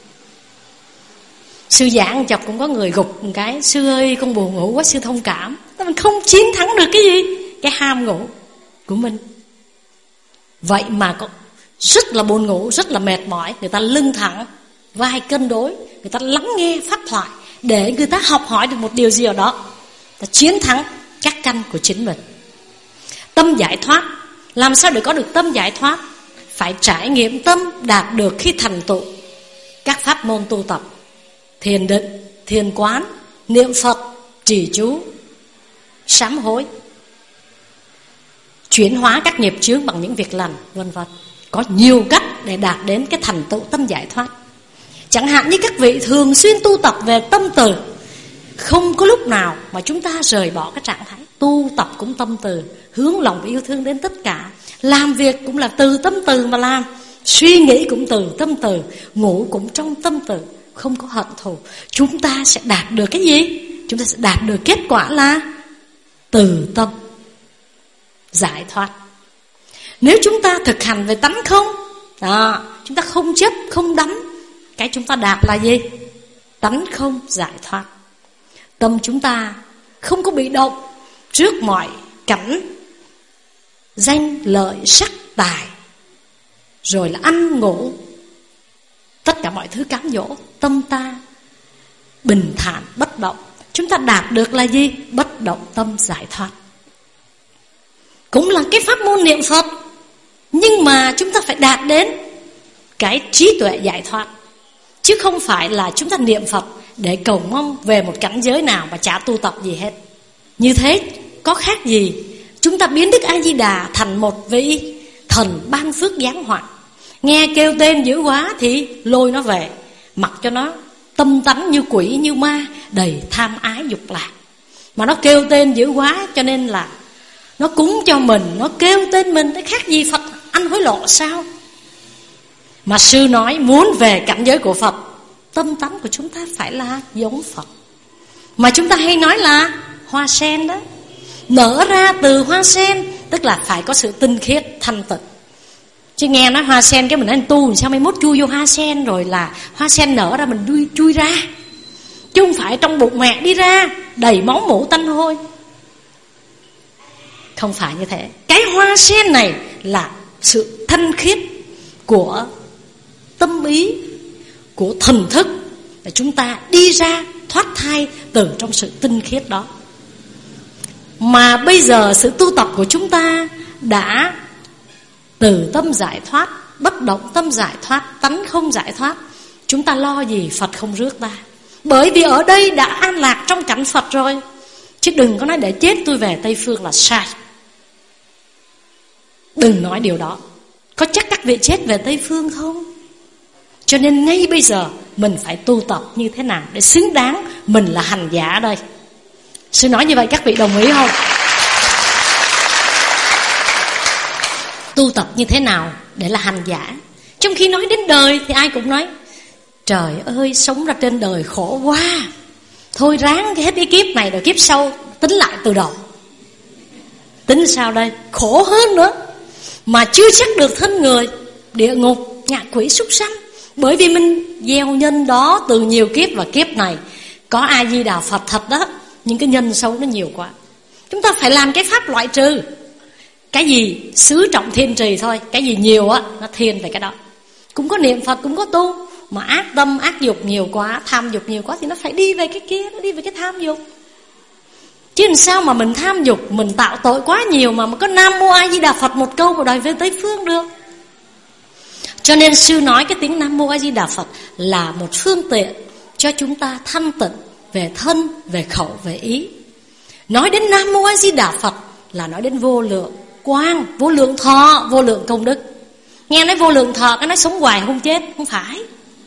Sư giảng chọc cũng có người gục một cái: sư ơi con buồn ngủ quá, sư thông cảm. Mình không chiến thắng được cái gì? Cái ham ngủ của mình. Vậy mà có rất là buồn ngủ, rất là mệt mỏi, người ta lưng thẳng, vai cân đối, người ta lắng nghe pháp thoại, để người ta học hỏi được một điều gì ở đó, ta chiến thắng các căn của chính mình. Tâm giải thoát, làm sao để có được tâm giải thoát? Phải trải nghiệm tâm đạt được khi thành tựu các pháp môn tu tập: thiền định, thiền quán, niệm Phật, trì chú, sám hối, chuyển hóa các nghiệp chướng bằng những việc lành, vân vân. Có nhiều cách để đạt đến cái thành tựu tâm giải thoát. Chẳng hạn như các vị thường xuyên tu tập về tâm từ, không có lúc nào mà chúng ta rời bỏ cái trạng thái tu tập cũng tâm từ, hướng lòng yêu thương đến tất cả, làm việc cũng là từ tâm từ mà làm, suy nghĩ cũng từ tâm từ, ngủ cũng trong tâm từ, không có hận thù. Chúng ta sẽ đạt được cái gì? Chúng ta sẽ đạt được kết quả là từ tâm giải thoát. Nếu chúng ta thực hành về tánh không đó, chúng ta không chấp, không đắm, cái chúng ta đạt là gì? Tánh không giải thoát. Tâm chúng ta không có bị động trước mọi cảnh danh lợi sắc tài, rồi là ăn ngủ, tất cả mọi thứ cám dỗ. Tâm ta bình thản bất động. Chúng ta đạt được là gì? Bất động tâm giải thoát. Cũng là cái pháp môn niệm Phật, nhưng mà chúng ta phải đạt đến cái trí tuệ giải thoát, chứ không phải là chúng ta niệm Phật để cầu mong về một cảnh giới nào mà chả tu tập gì hết. Như thế có khác gì chúng ta biến Đức A Di Đà thành một vị thần ban phước giáng họa. Nghe kêu tên dữ quá thì lôi nó về, mặc cho nó tâm tánh như quỷ như ma, đầy tham ái dục lạc. Mà nó kêu tên dữ quá cho nên là nó cúng cho mình, nó kêu tên mình, nó khác gì Phật ăn hối lộ sao? Mà sư nói muốn về cảnh giới của Phật, tâm tánh của chúng ta phải là giống Phật. Mà chúng ta hay nói là hoa sen đó, nở ra từ hoa sen, tức là phải có sự tinh khiết thanh tịnh. Chứ nghe nói hoa sen cái mình nói tu sao mai mốt chui vô hoa sen, rồi là hoa sen nở ra mình chui ra, chứ không phải trong bụng mẹ đi ra đầy máu mủ tanh hôi. Không phải như thế. Cái hoa sen này là sự thanh khiết của tâm ý, của thần thức, để chúng ta đi ra thoát thai từ trong sự tinh khiết đó. Mà bây giờ sự tu tập của chúng ta đã từ tâm giải thoát, bất động tâm giải thoát, tánh không giải thoát, chúng ta lo gì Phật không rước ta? Bởi vì ở đây đã an lạc trong cảnh Phật rồi. Chứ đừng có nói để chết tôi về Tây Phương là sai. Đừng nói điều đó. Có chắc các vị chết về Tây Phương không? Cho nên ngay bây giờ mình phải tu tập như thế nào để xứng đáng mình là hành giả đây. Sư nói như vậy các vị đồng ý không? Tu tập như thế nào để là hành giả? Trong khi nói đến đời thì ai cũng nói trời ơi, sống ra trên đời khổ quá, thôi ráng hết cái kiếp này rồi kiếp sau tính lại từ đầu. Tính sao đây? Khổ hơn nữa. Mà chưa chắc được thân người, địa ngục, ngạ quỷ, súc sanh. Bởi vì mình gieo nhân đó từ nhiều kiếp, và kiếp này có A Di Đà Phật thật đó, nhưng cái nhân xấu nó nhiều quá. Chúng ta phải làm cái pháp loại trừ. Cái gì xứ trọng thiên trì thôi, cái gì nhiều á nó thiên về cái đó. Cũng có niệm Phật, cũng có tu, mà ác tâm ác dục nhiều quá, tham dục nhiều quá thì nó phải đi về cái kia, nó đi về cái tham dục. Chứ làm sao mà mình tham dục, mình tạo tội quá nhiều mà có Nam Mô A Di Đà Phật một câu mà đòi về Tây Phương được. Cho nên sư nói cái tiếng Nam Mô A Di Đà Phật là một phương tiện cho chúng ta thanh tịnh về thân, về khẩu, về ý. Nói đến Nam Mô A Di Đà Phật là nói đến vô lượng quang, vô lượng thọ, vô lượng công đức. Nghe nói vô lượng thọ, cái nói sống hoài không chết, không phải.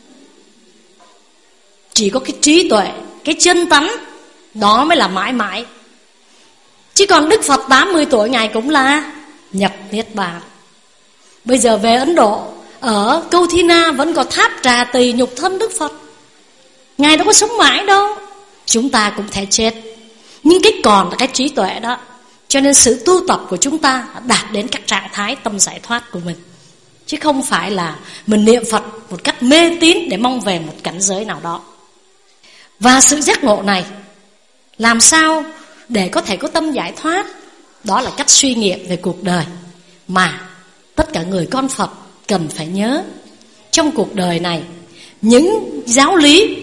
Chỉ có cái trí tuệ, cái chân tánh đó mới là mãi mãi. Chứ còn Đức Phật 80 tuổi Ngài cũng là nhập Niết Bàn. Bây giờ về Ấn Độ, ở Câu Thi Na vẫn có tháp trà tỳ nhục thân Đức Phật. Ngài đâu có sống mãi đâu. Chúng ta cũng thể chết, nhưng cái còn là cái trí tuệ đó. Cho nên sự tu tập của chúng ta đạt đến các trạng thái tâm giải thoát của mình, chứ không phải là mình niệm Phật một cách mê tín để mong về một cảnh giới nào đó. Và sự giác ngộ này làm sao để có thể có tâm giải thoát? Đó là cách suy nghiệm về cuộc đời mà tất cả người con Phật cần phải nhớ. Trong cuộc đời này, những giáo lý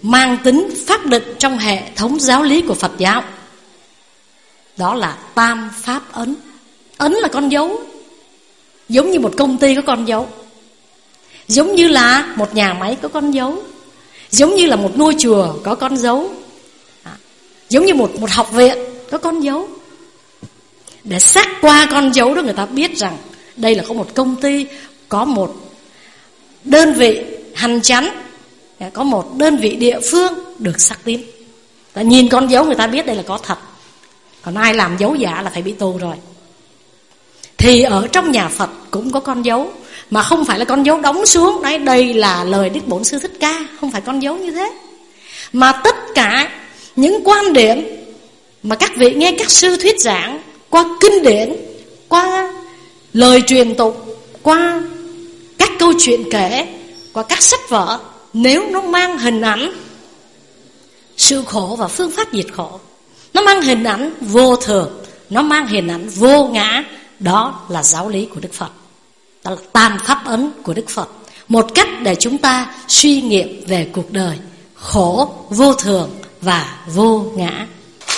mang tính pháp định trong hệ thống giáo lý của Phật giáo. Đó là tam pháp ấn. Ấn là con dấu, giống như một công ty có con dấu, giống như là một nhà máy có con dấu, giống như là một ngôi chùa có con dấu, giống như một học viện có con dấu. Để xác qua con dấu đó, người ta biết rằng đây là có một công ty, có một đơn vị hành chánh, có một đơn vị địa phương được xác tín. Ta nhìn con dấu người ta biết đây là có thật. Còn ai làm dấu giả là phải bị tù rồi. Thì ở trong nhà Phật cũng có con dấu, mà không phải là con dấu đóng xuống đấy, đây là lời Đức Bổn Sư Thích Ca, không phải con dấu như thế. Mà tất cả những quan điểm mà các vị nghe các sư thuyết giảng qua kinh điển, qua lời truyền tục, qua các câu chuyện kể, qua các sách vở, nếu nó mang hình ảnh sự khổ và phương pháp diệt khổ, nó mang hình ảnh vô thường, nó mang hình ảnh vô ngã, đó là giáo lý của Đức Phật. Đó là tam pháp ấn của Đức Phật. Một cách để chúng ta suy nghiệm về cuộc đời khổ, vô thường và vô ngã.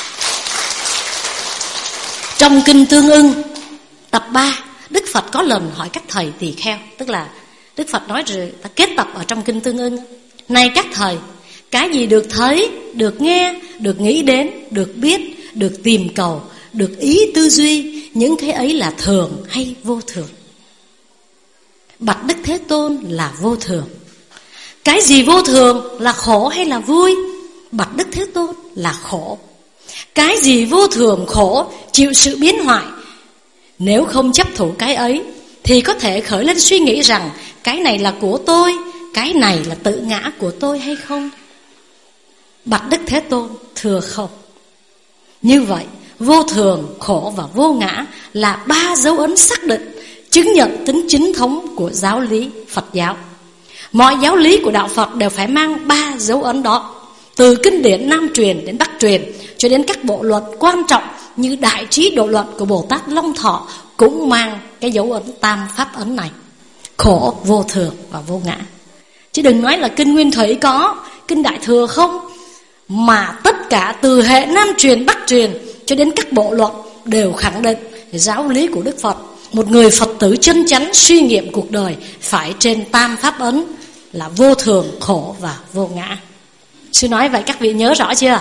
Trong Kinh Tương Ưng tập 3, Đức Phật có lần hỏi các thầy tỳ kheo. Tức là Đức Phật nói rồi ta kết tập ở trong Kinh Tương Ưng: này các thầy, cái gì được thấy, được nghe, được nghĩ đến, được biết, được tìm cầu, được ý tư duy, những cái ấy là thường hay vô thường? Bạch Đức Thế Tôn, là vô thường. Cái gì vô thường, là khổ hay là vui? Bạch Đức Thế Tôn, là khổ. Cái gì vô thường, khổ, chịu sự biến hoại? Nếu không chấp thủ cái ấy thì có thể khởi lên suy nghĩ rằng cái này là của tôi, cái này là tự ngã của tôi hay không? Bạch Đức Thế Tôn, thưa không. Như vậy, vô thường, khổ và vô ngã là 3 dấu ấn xác định, chứng nhận tính chính thống của giáo lý Phật giáo. Mọi giáo lý của đạo Phật đều phải mang 3 dấu ấn đó. Từ kinh điển Nam truyền đến Bắc truyền, cho đến các bộ luật quan trọng như Đại Trí Độ Luận của Bồ Tát Long Thọ cũng mang cái dấu ấn tam pháp ấn này: khổ, vô thường và vô ngã. Chứ đừng nói là kinh Nguyên Thủy có, kinh Đại Thừa không, mà tất cả từ hệ Nam truyền, Bắc truyền cho đến các bộ luận đều khẳng định giáo lý của Đức Phật. Một người Phật tử chân chánh suy nghiệm cuộc đời phải trên tam pháp ấn là vô thường, khổ và vô ngã. Sư nói vậy các vị nhớ rõ chưa?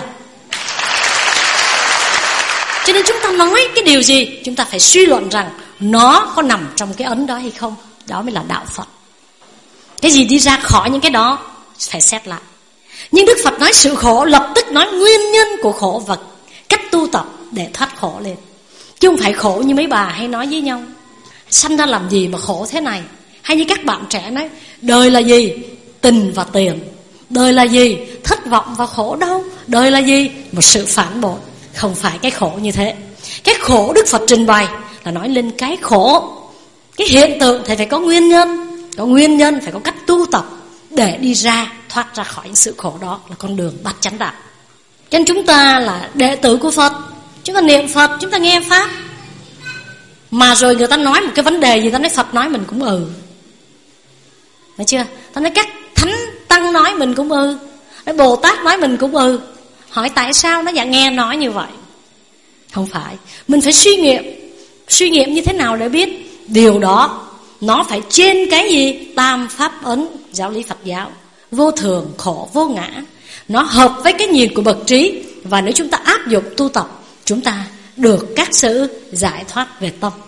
Cho nên chúng ta nói cái điều gì, chúng ta phải suy luận rằng nó có nằm trong cái ấn đó hay không. Đó mới là đạo Phật. Cái gì đi ra khỏi những cái đó phải xét lại. Nhưng Đức Phật nói sự khổ, lập tức nói nguyên nhân của khổ và cách tu tập để thoát khổ lên. Chứ không phải khổ như mấy bà hay nói với nhau: sanh ra làm gì mà khổ thế này. Hay như các bạn trẻ nói: đời là gì? Tình và tiền. Đời là gì? Thất vọng và khổ đau. Đời là gì? Một sự phản bội. Không phải cái khổ như thế. Cái khổ Đức Phật trình bày là nói lên cái khổ. Cái hiện tượng thì phải có nguyên nhân. Có nguyên nhân phải có cách tu tập để đi ra, thoát ra khỏi sự khổ đó, là con đường bát chánh đạo. Cho nên chúng ta là đệ tử của Phật, chúng ta niệm Phật, chúng ta nghe Pháp. Mà rồi người ta nói một cái vấn đề gì, ta nói Phật nói mình cũng Thấy chưa? Ta nói các Thánh Tăng nói mình cũng nói Bồ Tát nói mình cũng Hỏi tại sao nó nghe nói như vậy? Không phải. Mình phải suy nghiệm. Suy nghiệm như thế nào để biết điều đó nó phải trên cái gì? Tam pháp ấn giáo lý Phật giáo: vô thường, khổ, vô ngã. Nó hợp với cái nhìn của bậc trí. Và nếu chúng ta áp dụng tu tập, chúng ta được các sự giải thoát về tâm.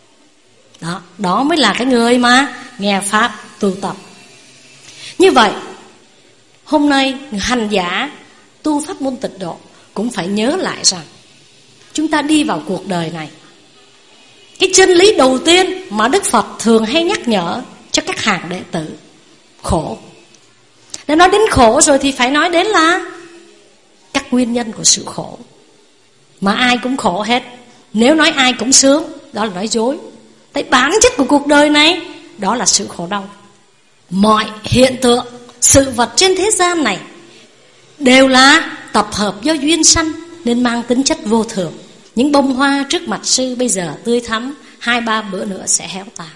Đó mới là cái người mà nghe Pháp tu tập. Như vậy, hôm nay hành giả tu pháp môn Tịnh Độ cũng phải nhớ lại rằng chúng ta đi vào cuộc đời này, cái chân lý đầu tiên mà Đức Phật thường hay nhắc nhở cho các hàng đệ tử: khổ. Để nói đến khổ rồi thì phải nói đến là các nguyên nhân của sự khổ. Mà ai cũng khổ hết. Nếu nói ai cũng sướng, đó là nói dối. Tại bản chất của cuộc đời này đó là sự khổ đau. Mọi hiện tượng, sự vật trên thế gian này đều là tập hợp do duyên sanh, nên mang tính chất vô thường. Những bông hoa trước mặt sư bây giờ tươi thắm, 2-3 bữa nữa sẽ héo tàn.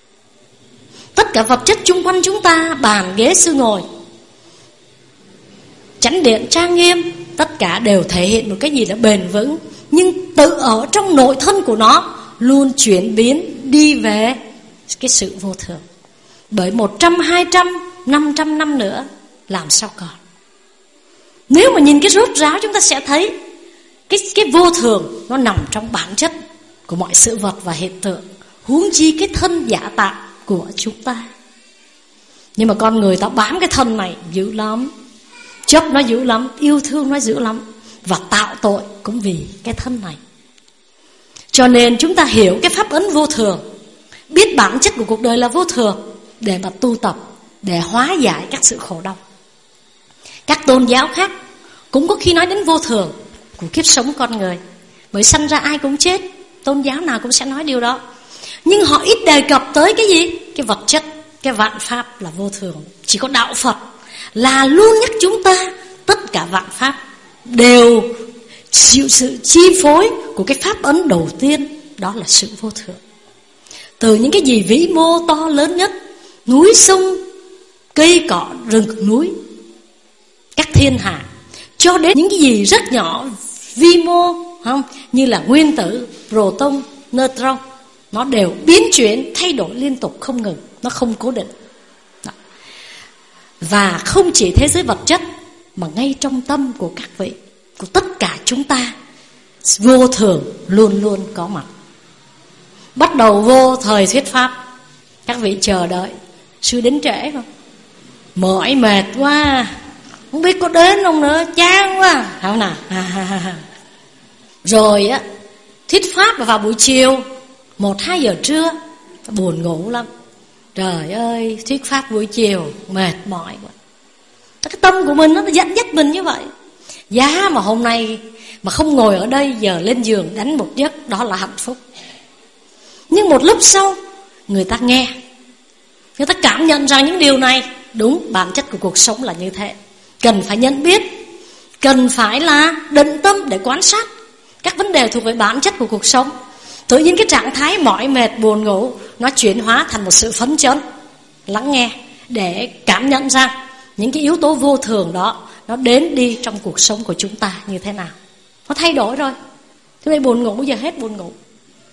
Tất cả vật chất chung quanh chúng ta, bàn ghế sư ngồi, chánh điện trang nghiêm, tất cả đều thể hiện một cái gì đó bền vững, nhưng tự ở trong nội thân của nó luôn chuyển biến đi về cái sự vô thường. Bởi 100, 200, 500 năm nữa làm sao còn. Nếu mà nhìn cái rốt ráo, chúng ta sẽ thấy cái vô thường nó nằm trong bản chất của mọi sự vật và hiện tượng, huống chi cái thân giả tạo của chúng ta. Nhưng mà con người ta bám cái thân này dữ lắm, chấp nó dữ lắm, yêu thương nó dữ lắm, và tạo tội cũng vì cái thân này. Cho nên chúng ta hiểu cái pháp ấn vô thường, biết bản chất của cuộc đời là vô thường, để mà tu tập, để hóa giải các sự khổ đau. Các tôn giáo khác cũng có khi nói đến vô thường của kiếp sống con người, bởi sanh ra ai cũng chết, tôn giáo nào cũng sẽ nói điều đó. Nhưng họ ít đề cập tới cái gì? Cái vật chất, cái vạn pháp là vô thường. Chỉ có đạo Phật là luôn nhắc chúng ta tất cả vạn pháp đều chịu sự chi phối của cái pháp ấn đầu tiên, đó là sự vô thường. Từ những cái gì vĩ mô to lớn nhất, núi sông, cây cỏ, rừng núi, các thiên hà, cho đến những cái gì rất nhỏ, vi mô, không? Như là nguyên tử, proton, neutron, nó đều biến chuyển, thay đổi liên tục không ngừng, nó không cố định. Đó. Và không chỉ thế giới vật chất, mà ngay trong tâm của các vị, của tất cả chúng ta, vô thường luôn luôn có mặt. Bắt đầu vô thời thuyết pháp, các vị chờ đợi sư đến trễ không? Mỏi mệt quá, không biết có đến không nữa, chán quá, không nào? Rồi á, thuyết pháp vào buổi chiều 1-2 giờ trưa, buồn ngủ lắm. Trời ơi, thuyết pháp buổi chiều mệt mỏi quá. Cái tâm của mình nó dẫn dắt mình như vậy. Giá mà hôm nay mà không ngồi ở đây, giờ lên giường đánh một giấc, đó là hạnh phúc. Nhưng một lúc sau, người ta nghe, người ta cảm nhận rằng những điều này đúng, bản chất của cuộc sống là như thế. Cần phải nhận biết, cần phải là định tâm để quan sát các vấn đề thuộc về bản chất của cuộc sống. Tự nhiên cái trạng thái mỏi mệt, buồn ngủ nó chuyển hóa thành một sự phấn chấn. Lắng nghe để cảm nhận ra những cái yếu tố vô thường đó nó đến đi trong cuộc sống của chúng ta như thế nào. Nó thay đổi rồi. Thế đây buồn ngủ, giờ hết buồn ngủ.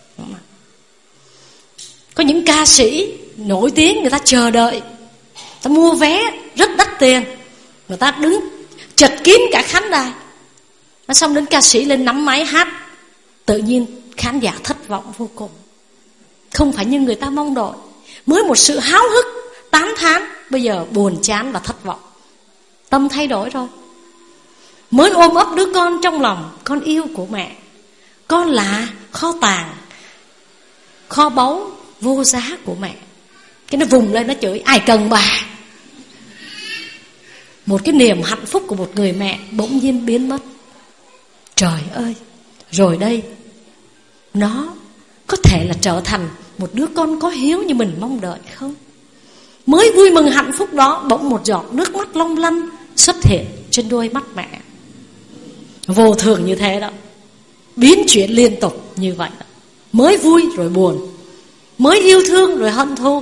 Có những ca sĩ nổi tiếng, người ta chờ đợi, ta mua vé rất đắt tiền, người ta đứng chật kín cả khán đài. Nó xong đến ca sĩ lên nắm máy hát, tự nhiên khán giả thất vọng vô cùng. Không phải như người ta mong đợi. Mới một sự háo hức, tán thán, bây giờ buồn chán và thất vọng. Tâm thay đổi rồi. Mới ôm ấp đứa con trong lòng, con yêu của mẹ, con là kho tàng, kho báu vô giá của mẹ. Cái nó vùng lên nó chửi, ai cần bà. Một cái niềm hạnh phúc của một người mẹ bỗng nhiên biến mất. Trời ơi, rồi đây, nó có thể là trở thành một đứa con có hiếu như mình mong đợi không? Mới vui mừng hạnh phúc đó, bỗng một giọt nước mắt long lanh xuất hiện trên đôi mắt mẹ. Vô thường như thế đó, biến chuyển liên tục như vậy đó. Mới vui rồi buồn, mới yêu thương rồi hận thù,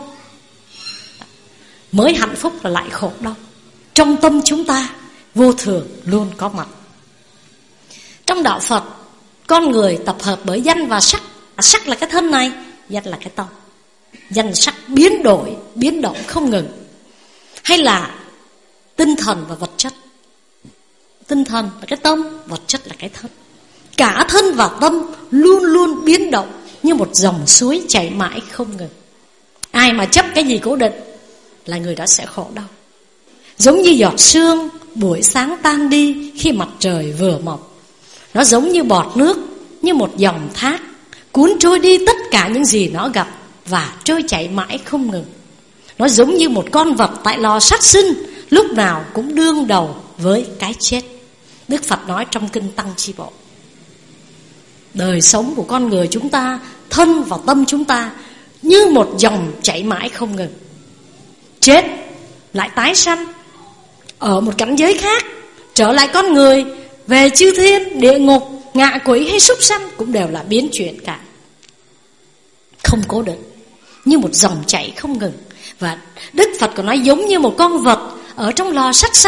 mới hạnh phúc rồi lại khổ đau. Trong tâm chúng ta, vô thường luôn có mặt. Trong đạo Phật, con người tập hợp bởi danh và sắc. Sắc là cái thân này, danh là cái tâm. Danh sắc biến đổi, biến động không ngừng. Hay là tinh thần và vật chất. Tinh thần là cái tâm, vật chất là cái thân. Cả thân và tâm luôn luôn biến động như một dòng suối chảy mãi không ngừng. Ai mà chấp cái gì cố định là người đó sẽ khổ đau. Giống như giọt sương buổi sáng tan đi khi mặt trời vừa mọc. Nó giống như bọt nước, như một dòng thác, cuốn trôi đi tất cả những gì nó gặp và trôi chảy mãi không ngừng. Nó giống như một con vật tại lò sát sinh, lúc nào cũng đương đầu với cái chết. Đức Phật nói trong kinh Tăng Chi Bộ. Đời sống của con người chúng ta, thân và tâm chúng ta như một dòng chảy mãi không ngừng. Chết lại tái sanh ở một cảnh giới khác, trở lại con người, về chư thiên, địa ngục, ngạ quỷ hay súc sanh cũng đều là biến chuyển cả, không cố định, như một dòng chảy không ngừng. Và Đức Phật còn nói giống như một con vật ở trong lò sát sanh,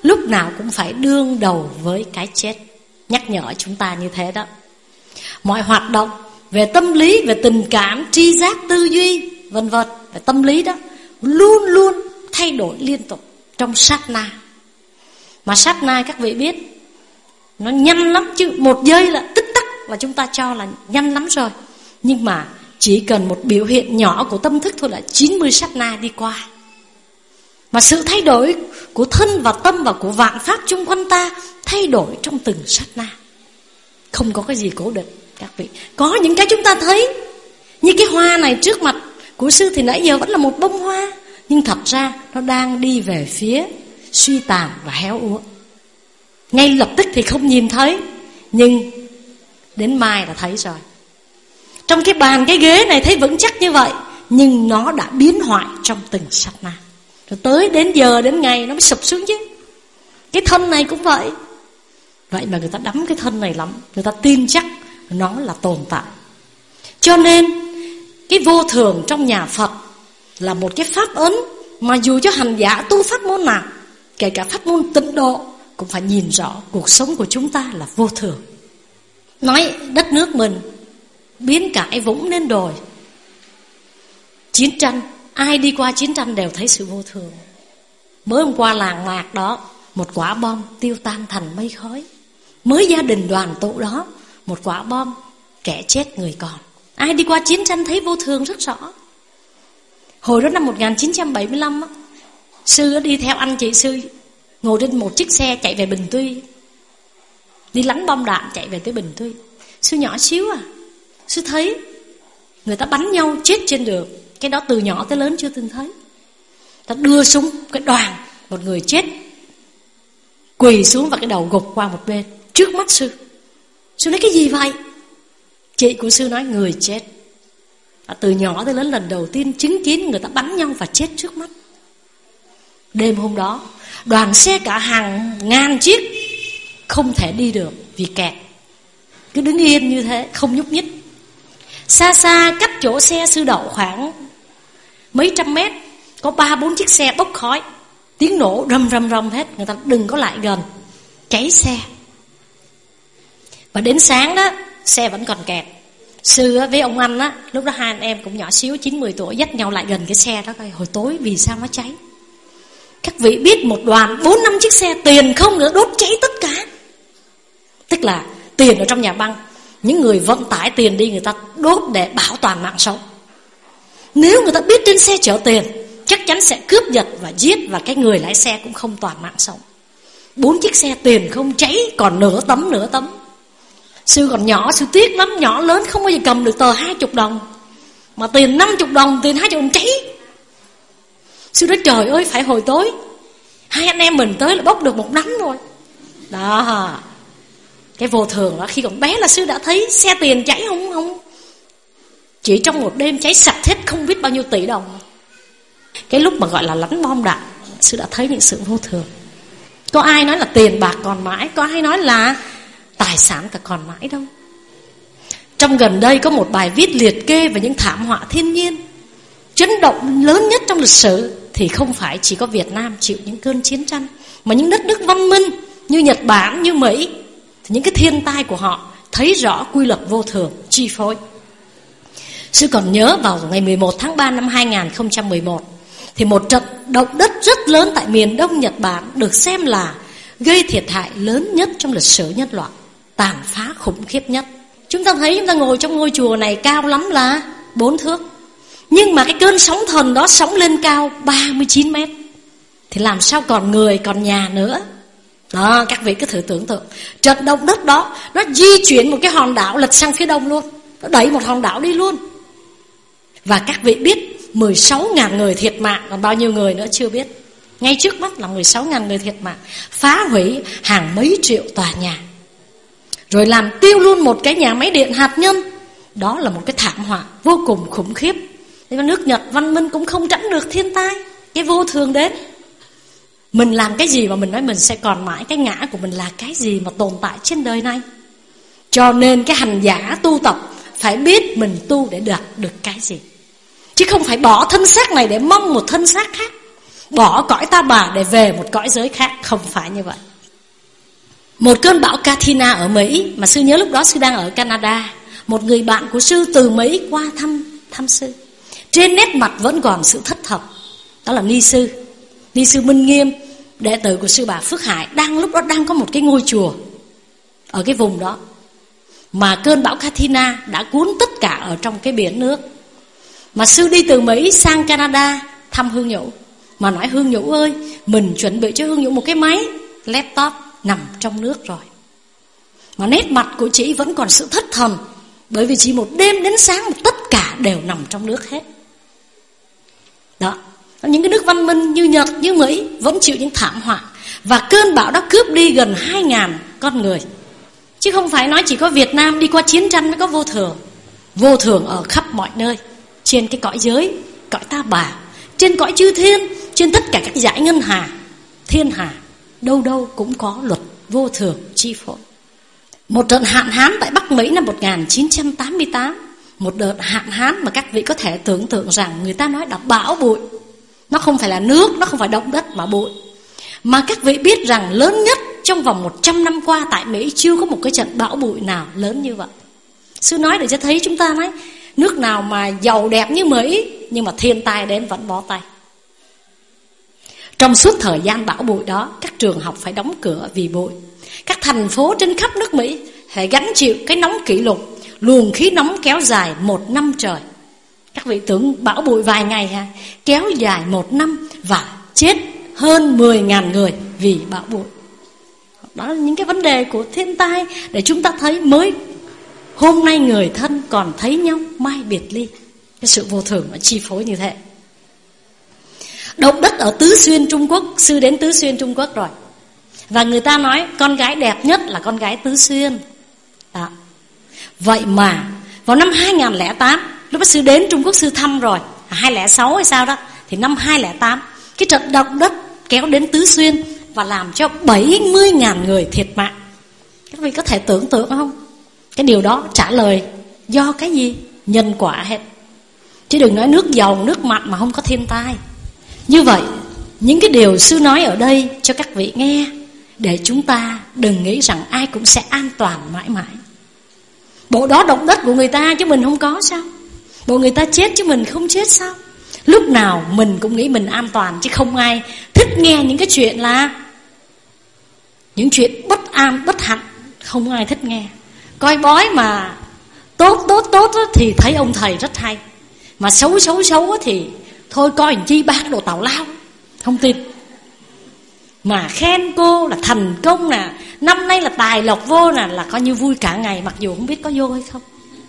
lúc nào cũng phải đương đầu với cái chết. Nhắc nhở chúng ta như thế đó. Mọi hoạt động về tâm lý, về tình cảm, tri giác, tư duy, vân vân, về tâm lý đó luôn luôn thay đổi liên tục trong sát na. Mà sát na các vị biết nó nhanh lắm chứ, một giây là tích tắc là chúng ta cho là nhanh lắm rồi. Nhưng mà chỉ cần một biểu hiện nhỏ của tâm thức thôi là 90 sát na đi qua. Mà sự thay đổi của thân và tâm và của vạn pháp chung quanh ta thay đổi trong từng sát na. Không có cái gì cố định các vị. Có những cái chúng ta thấy, như cái hoa này trước mặt của sư thì nãy giờ vẫn là một bông hoa, nhưng thật ra nó đang đi về phía suy tàn và héo úa. Ngay lập tức thì không nhìn thấy, nhưng đến mai là thấy rồi. Trong cái bàn, cái ghế này thấy vững chắc như vậy, nhưng nó đã biến hoại trong từng sát na. Rồi tới đến giờ, đến ngày nó mới sụp xuống chứ. Cái thân này cũng vậy. Vậy mà người ta đắm cái thân này lắm, người ta tin chắc nó là tồn tại. Cho nên cái vô thường trong nhà Phật là một cái pháp ấn mà dù cho hành giả tu pháp môn nào, kể cả pháp môn tịnh độ, cũng phải nhìn rõ cuộc sống của chúng ta là vô thường. Nói đất nước mình biến cải vũng nên đồi. Chiến tranh, ai đi qua chiến tranh đều thấy sự vô thường. Mới hôm qua làng Mạc đó, một quả bom tiêu tan thành mây khói. Mới gia đình đoàn tụ đó, một quả bom, kẻ chết người còn. Ai đi qua chiến tranh thấy vô thường rất rõ. Hồi đó năm 1975 á, sư đi theo anh chị sư, ngồi trên một chiếc xe chạy về Bình Tuy, đi lánh bom đạn chạy về tới Bình Tuy. Sư nhỏ xíu à, sư thấy người ta bắn nhau chết trên đường. Cái đó từ nhỏ tới lớn chưa từng thấy. Ta đưa súng cái đoàn, một người chết quỳ xuống và cái đầu gục qua một bên trước mắt sư. Sư nói cái gì vậy? Chị của sư nói người chết. Từ nhỏ tới lớn lần đầu tiên chứng kiến người ta bắn nhau và chết trước mắt. Đêm hôm đó đoàn xe cả hàng ngàn chiếc không thể đi được vì kẹt, cứ đứng yên như thế không nhúc nhích. Xa xa cách chỗ xe sư đậu khoảng mấy trăm mét, có 3-4 chiếc xe bốc khói, tiếng nổ rầm rầm rầm hết. Người ta đừng có lại gần, cháy xe. Và đến sáng đó xe vẫn còn kẹt. Sư với ông anh á, lúc đó hai anh em cũng nhỏ xíu 9-10 tuổi, dắt nhau lại gần cái xe đó coi hồi tối vì sao nó cháy. Các vị biết một đoàn 4-5 chiếc xe tiền không nữa đốt cháy tất cả. Tức là tiền ở trong nhà băng, những người vận tải tiền đi người ta đốt để bảo toàn mạng sống. Nếu người ta biết trên xe chở tiền, chắc chắn sẽ cướp giật và giết, và cái người lái xe cũng không toàn mạng sống. 4 chiếc xe tiền không cháy còn nửa tấm. Sư còn nhỏ, sư tiếc lắm, nhỏ lớn không bao giờ cầm được tờ 20 đồng. Mà tiền 50 đồng, tiền 20 đồng cháy. Sư nói trời ơi, phải hồi tối hai anh em mình tới là bốc được một nắm rồi. Đó, cái vô thường đó, khi còn bé là sư đã thấy xe tiền cháy không. Chỉ trong một đêm cháy sạch hết không biết bao nhiêu tỷ đồng. Cái lúc mà gọi là lánh bom đạn, sư đã thấy những sự vô thường. Có ai nói là tiền bạc còn mãi, có ai nói là tài sản cả còn mãi đâu. Trong gần đây có một bài viết liệt kê về những thảm họa thiên nhiên chấn động lớn nhất trong lịch sử, thì không phải chỉ có Việt Nam chịu những cơn chiến tranh, mà những đất nước văn minh như Nhật Bản, như Mỹ, thì những cái thiên tai của họ thấy rõ quy luật vô thường chi phối. Sư còn nhớ vào ngày 11 tháng 3 năm 2011, thì một trận động đất rất lớn tại miền đông Nhật Bản được xem là gây thiệt hại lớn nhất trong lịch sử nhân loại, tàn phá khủng khiếp nhất. Chúng ta thấy chúng ta ngồi trong ngôi chùa này cao lắm là 4 thước, nhưng mà cái cơn sóng thần đó sóng lên cao 39 mét, thì làm sao còn người còn nhà nữa. Đó, các vị cứ thử tưởng tượng, trận động đất đó nó di chuyển một cái hòn đảo lệch sang phía đông luôn, nó đẩy một hòn đảo đi luôn. Và các vị biết 16.000 người thiệt mạng, còn bao nhiêu người nữa chưa biết. Ngay trước mắt là 16.000 người thiệt mạng, phá hủy hàng mấy triệu tòa nhà, rồi làm tiêu luôn một cái nhà máy điện hạt nhân. Đó là một cái thảm họa vô cùng khủng khiếp. Thế mà nước Nhật văn minh cũng không tránh được thiên tai, cái vô thường đến. Mình làm cái gì mà mình nói mình sẽ còn mãi, cái ngã của mình là cái gì mà tồn tại trên đời này. Cho nên cái hành giả tu tập phải biết mình tu để được cái gì, chứ không phải bỏ thân xác này để mong một thân xác khác. bỏ cõi ta bà để về một cõi giới khác. Không phải như vậy. Một cơn bão Katrina ở Mỹ, mà sư nhớ lúc đó sư đang ở Canada. Một người bạn của sư từ Mỹ qua thăm sư. Trên nét mặt vẫn còn sự thất thần. Đó là ni sư Minh Nghiêm, đệ tử của sư bà Phước Hải, lúc đó đang có một cái ngôi chùa ở cái vùng đó. Mà cơn bão Katrina đã cuốn tất cả ở trong cái biển nước. Mà sư đi từ Mỹ sang Canada thăm Hương Nhũ. Mà nói Hương Nhũ ơi, mình chuẩn bị cho Hương Nhũ một cái máy laptop nằm trong nước rồi. Mà nét mặt của chị vẫn còn sự thất thần, bởi vì chỉ một đêm đến sáng tất cả đều nằm trong nước hết. Đó, những cái nước văn minh như Nhật, như Mỹ vẫn chịu những thảm họa. Và cơn bão đã cướp đi gần 2.000 con người. Chứ không phải nói chỉ có Việt Nam đi qua chiến tranh mới có vô thường. Vô thường ở khắp mọi nơi, trên cái cõi giới, cõi ta bà, trên cõi chư thiên, trên tất cả các dải ngân hà, thiên hà, đâu đâu cũng có luật vô thường chi phối. Một trận hạn hán tại Bắc Mỹ năm 1988, một đợt hạn hán mà các vị có thể tưởng tượng rằng người ta nói là bão bụi. Nó không phải là nước, nó không phải động đất mà bụi. Mà các vị biết rằng lớn nhất trong vòng 100 năm qua tại Mỹ chưa có một cái trận bão bụi nào lớn như vậy. Sư nói để cho thấy chúng ta nói nước nào mà giàu đẹp như Mỹ, nhưng mà thiên tai đến vẫn bó tay. Trong suốt thời gian bão bụi đó, các trường học phải đóng cửa vì bụi. Các thành phố trên khắp nước Mỹ phải gánh chịu cái nóng kỷ lục, luồng khí nóng kéo dài 1 năm trời. Các vị tưởng bão bụi vài ngày ha, kéo dài 1 năm và chết hơn 10.000 người vì bão bụi. Đó là những cái vấn đề của thiên tai để chúng ta thấy mới hôm nay người thân còn thấy nhau, mai biệt ly. Cái sự vô thường nó chi phối như thế. Động đất ở Tứ Xuyên Trung Quốc, sư đến Tứ Xuyên Trung Quốc rồi. Và người ta nói con gái đẹp nhất là con gái Tứ Xuyên. Đó. Vậy mà vào năm 2008, lúc đó sư đến Trung Quốc sư thăm rồi, 2006 hay sao đó, thì năm 2008 cái trận động đất kéo đến Tứ Xuyên và làm cho 70.000 người thiệt mạng. Các vị có thể tưởng tượng không? Cái điều đó trả lời do cái gì? Nhân quả hết. Chứ đừng nói nước giàu nước mặn mà không có thiên tai. Như vậy, những cái điều sư nói ở đây cho các vị nghe, để chúng ta đừng nghĩ rằng ai cũng sẽ an toàn mãi mãi. Bộ đó động đất của người ta chứ mình không có sao? Bộ người ta chết chứ mình không chết sao? Lúc nào mình cũng nghĩ mình an toàn, chứ không ai thích nghe những cái chuyện là những chuyện bất an, bất hạnh. Không ai thích nghe. Coi bói mà tốt thì thấy ông thầy rất hay, mà xấu thì thôi coi làm chi bác đồ tào lao, không tin. Mà khen cô là thành công nè, năm nay là tài lộc vô nè, là coi như vui cả ngày, mặc dù không biết có vô hay không.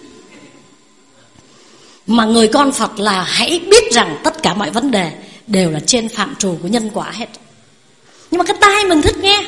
Mà người con Phật là hãy biết rằng tất cả mọi vấn đề đều là trên phạm trù của nhân quả hết. Nhưng mà cái tai mình thích nghe.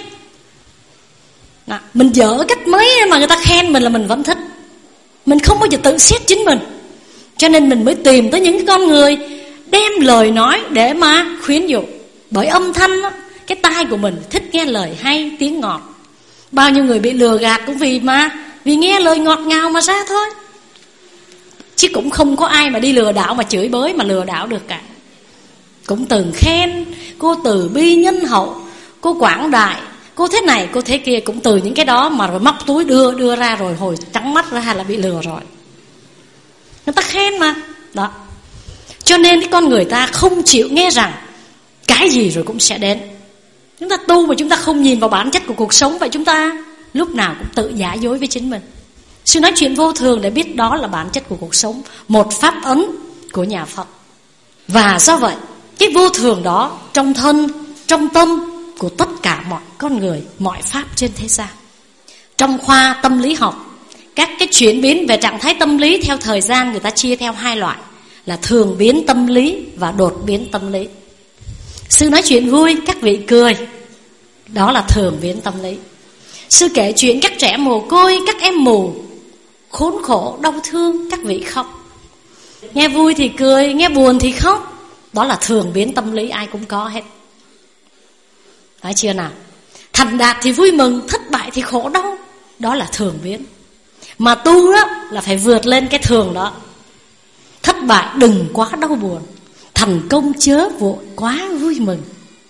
Mình dở cách mấy mà người ta khen mình là mình vẫn thích. Mình không bao giờ tự xét chính mình. Cho nên mình mới tìm tới những cái con người đem lời nói để mà khuyến dụ. Bởi âm thanh đó, cái tai của mình thích nghe lời hay, tiếng ngọt. Bao nhiêu người bị lừa gạt cũng vì nghe lời ngọt ngào mà ra thôi. Chứ cũng không có ai mà đi lừa đảo mà chửi bới mà lừa đảo được cả. Cũng từng khen cô từ bi nhân hậu, cô quảng đại, cô thế này cô thế kia, cũng từ những cái đó mà rồi móc túi đưa ra, rồi hồi trắng mắt ra là bị lừa rồi. Người ta khen mà đó. Cho nên cái con người ta không chịu nghe rằng cái gì rồi cũng sẽ đến. Chúng ta tu mà chúng ta không nhìn vào bản chất của cuộc sống, vậy chúng ta lúc nào cũng tự giả dối với chính mình. Sư nói chuyện vô thường để biết đó là bản chất của cuộc sống, một pháp ấn của nhà Phật. Và do vậy cái vô thường đó trong thân, trong tâm của tất cả mọi con người, mọi pháp trên thế gian. Trong khoa tâm lý học, các cái chuyển biến về trạng thái tâm lý theo thời gian người ta chia theo 2 loại, là thường biến tâm lý và đột biến tâm lý. Sư nói chuyện vui, các vị cười, đó là thường biến tâm lý. Sư kể chuyện các trẻ mồ côi, các em mù, khốn khổ, đau thương, các vị khóc. Nghe vui thì cười, nghe buồn thì khóc, đó là thường biến tâm lý, ai cũng có hết. Nói chưa nào? Thành đạt thì vui mừng, thất bại thì khổ đau, đó là thường biến. Mà tu đó là phải vượt lên cái thường đó. Thất bại đừng quá đau buồn, Thành công chớ vội quá vui mừng.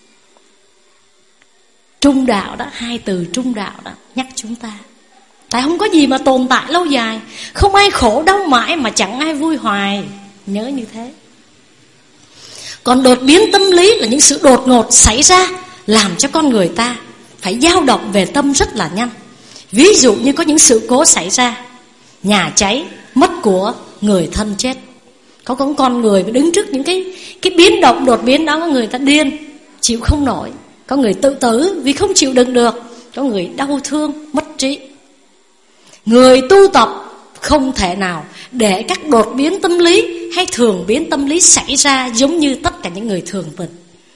Trung đạo đó, hai từ trung đạo đó nhắc chúng ta. Tại không có gì mà tồn tại lâu dài. Không ai khổ đau mãi mà chẳng ai vui hoài. Nhớ như thế. Còn đột biến tâm lý là những sự đột ngột xảy ra, làm cho con người ta phải dao động về tâm rất là nhanh. Ví dụ như có những sự cố xảy ra, nhà cháy, mất của, người thân chết. Có con người đứng trước những cái biến động đột biến đó, có người ta điên, chịu không nổi. Có người tự tử vì không chịu đựng được. Có người đau thương, mất trí. Người tu tập không thể nào để các đột biến tâm lý hay thường biến tâm lý xảy ra giống như tất cả những người thường tình.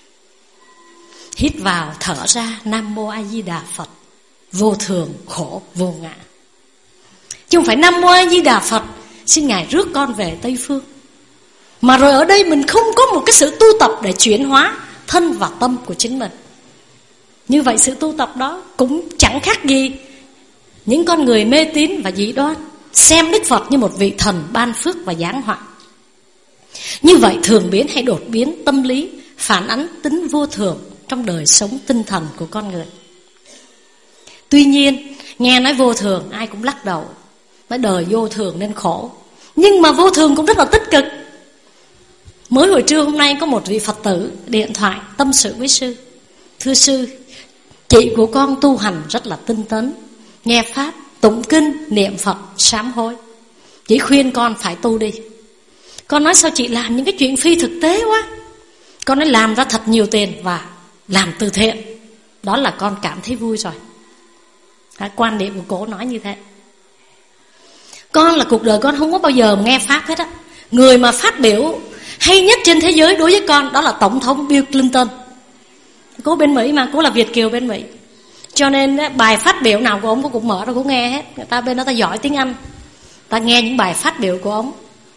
Hít vào, thở ra, Nam Mô A Di Đà Phật. Vô thường, khổ, vô ngã. Chứ không phải Nam Mô A Di Đà Phật, xin Ngài rước con về Tây Phương. Mà rồi ở đây mình không có một cái sự tu tập để chuyển hóa thân và tâm của chính mình. Như vậy sự tu tập đó cũng chẳng khác gì những con người mê tín và dị đoan, xem Đức Phật như một vị thần ban phước và giáng họa. Như vậy thường biến hay đột biến tâm lý phản ánh tính vô thường trong đời sống tinh thần của con người. Tuy nhiên, nghe nói vô thường ai cũng lắc đầu, nói đời vô thường nên khổ. Nhưng mà vô thường cũng rất là tích cực. Mới hồi trưa hôm nay có một vị Phật tử điện thoại tâm sự với sư. Thưa sư, chị của con tu hành rất là tinh tấn, nghe pháp, tụng kinh, niệm Phật, sám hối. Chị khuyên con phải tu đi. Con nói sao chị làm những cái chuyện phi thực tế quá. Con nói làm ra thật nhiều tiền và làm từ thiện, đó là con cảm thấy vui rồi. Quan điểm của cô nói như thế. Con là cuộc đời con không có bao giờ nghe pháp hết á. Người mà phát biểu hay nhất trên thế giới đối với con đó là Tổng thống Bill Clinton. Cô bên Mỹ mà, cô là Việt kiều bên Mỹ. Cho nên bài phát biểu nào của ông cô cũng mở ra, cô nghe hết. Người ta bên đó ta giỏi tiếng Anh, ta nghe những bài phát biểu của ông.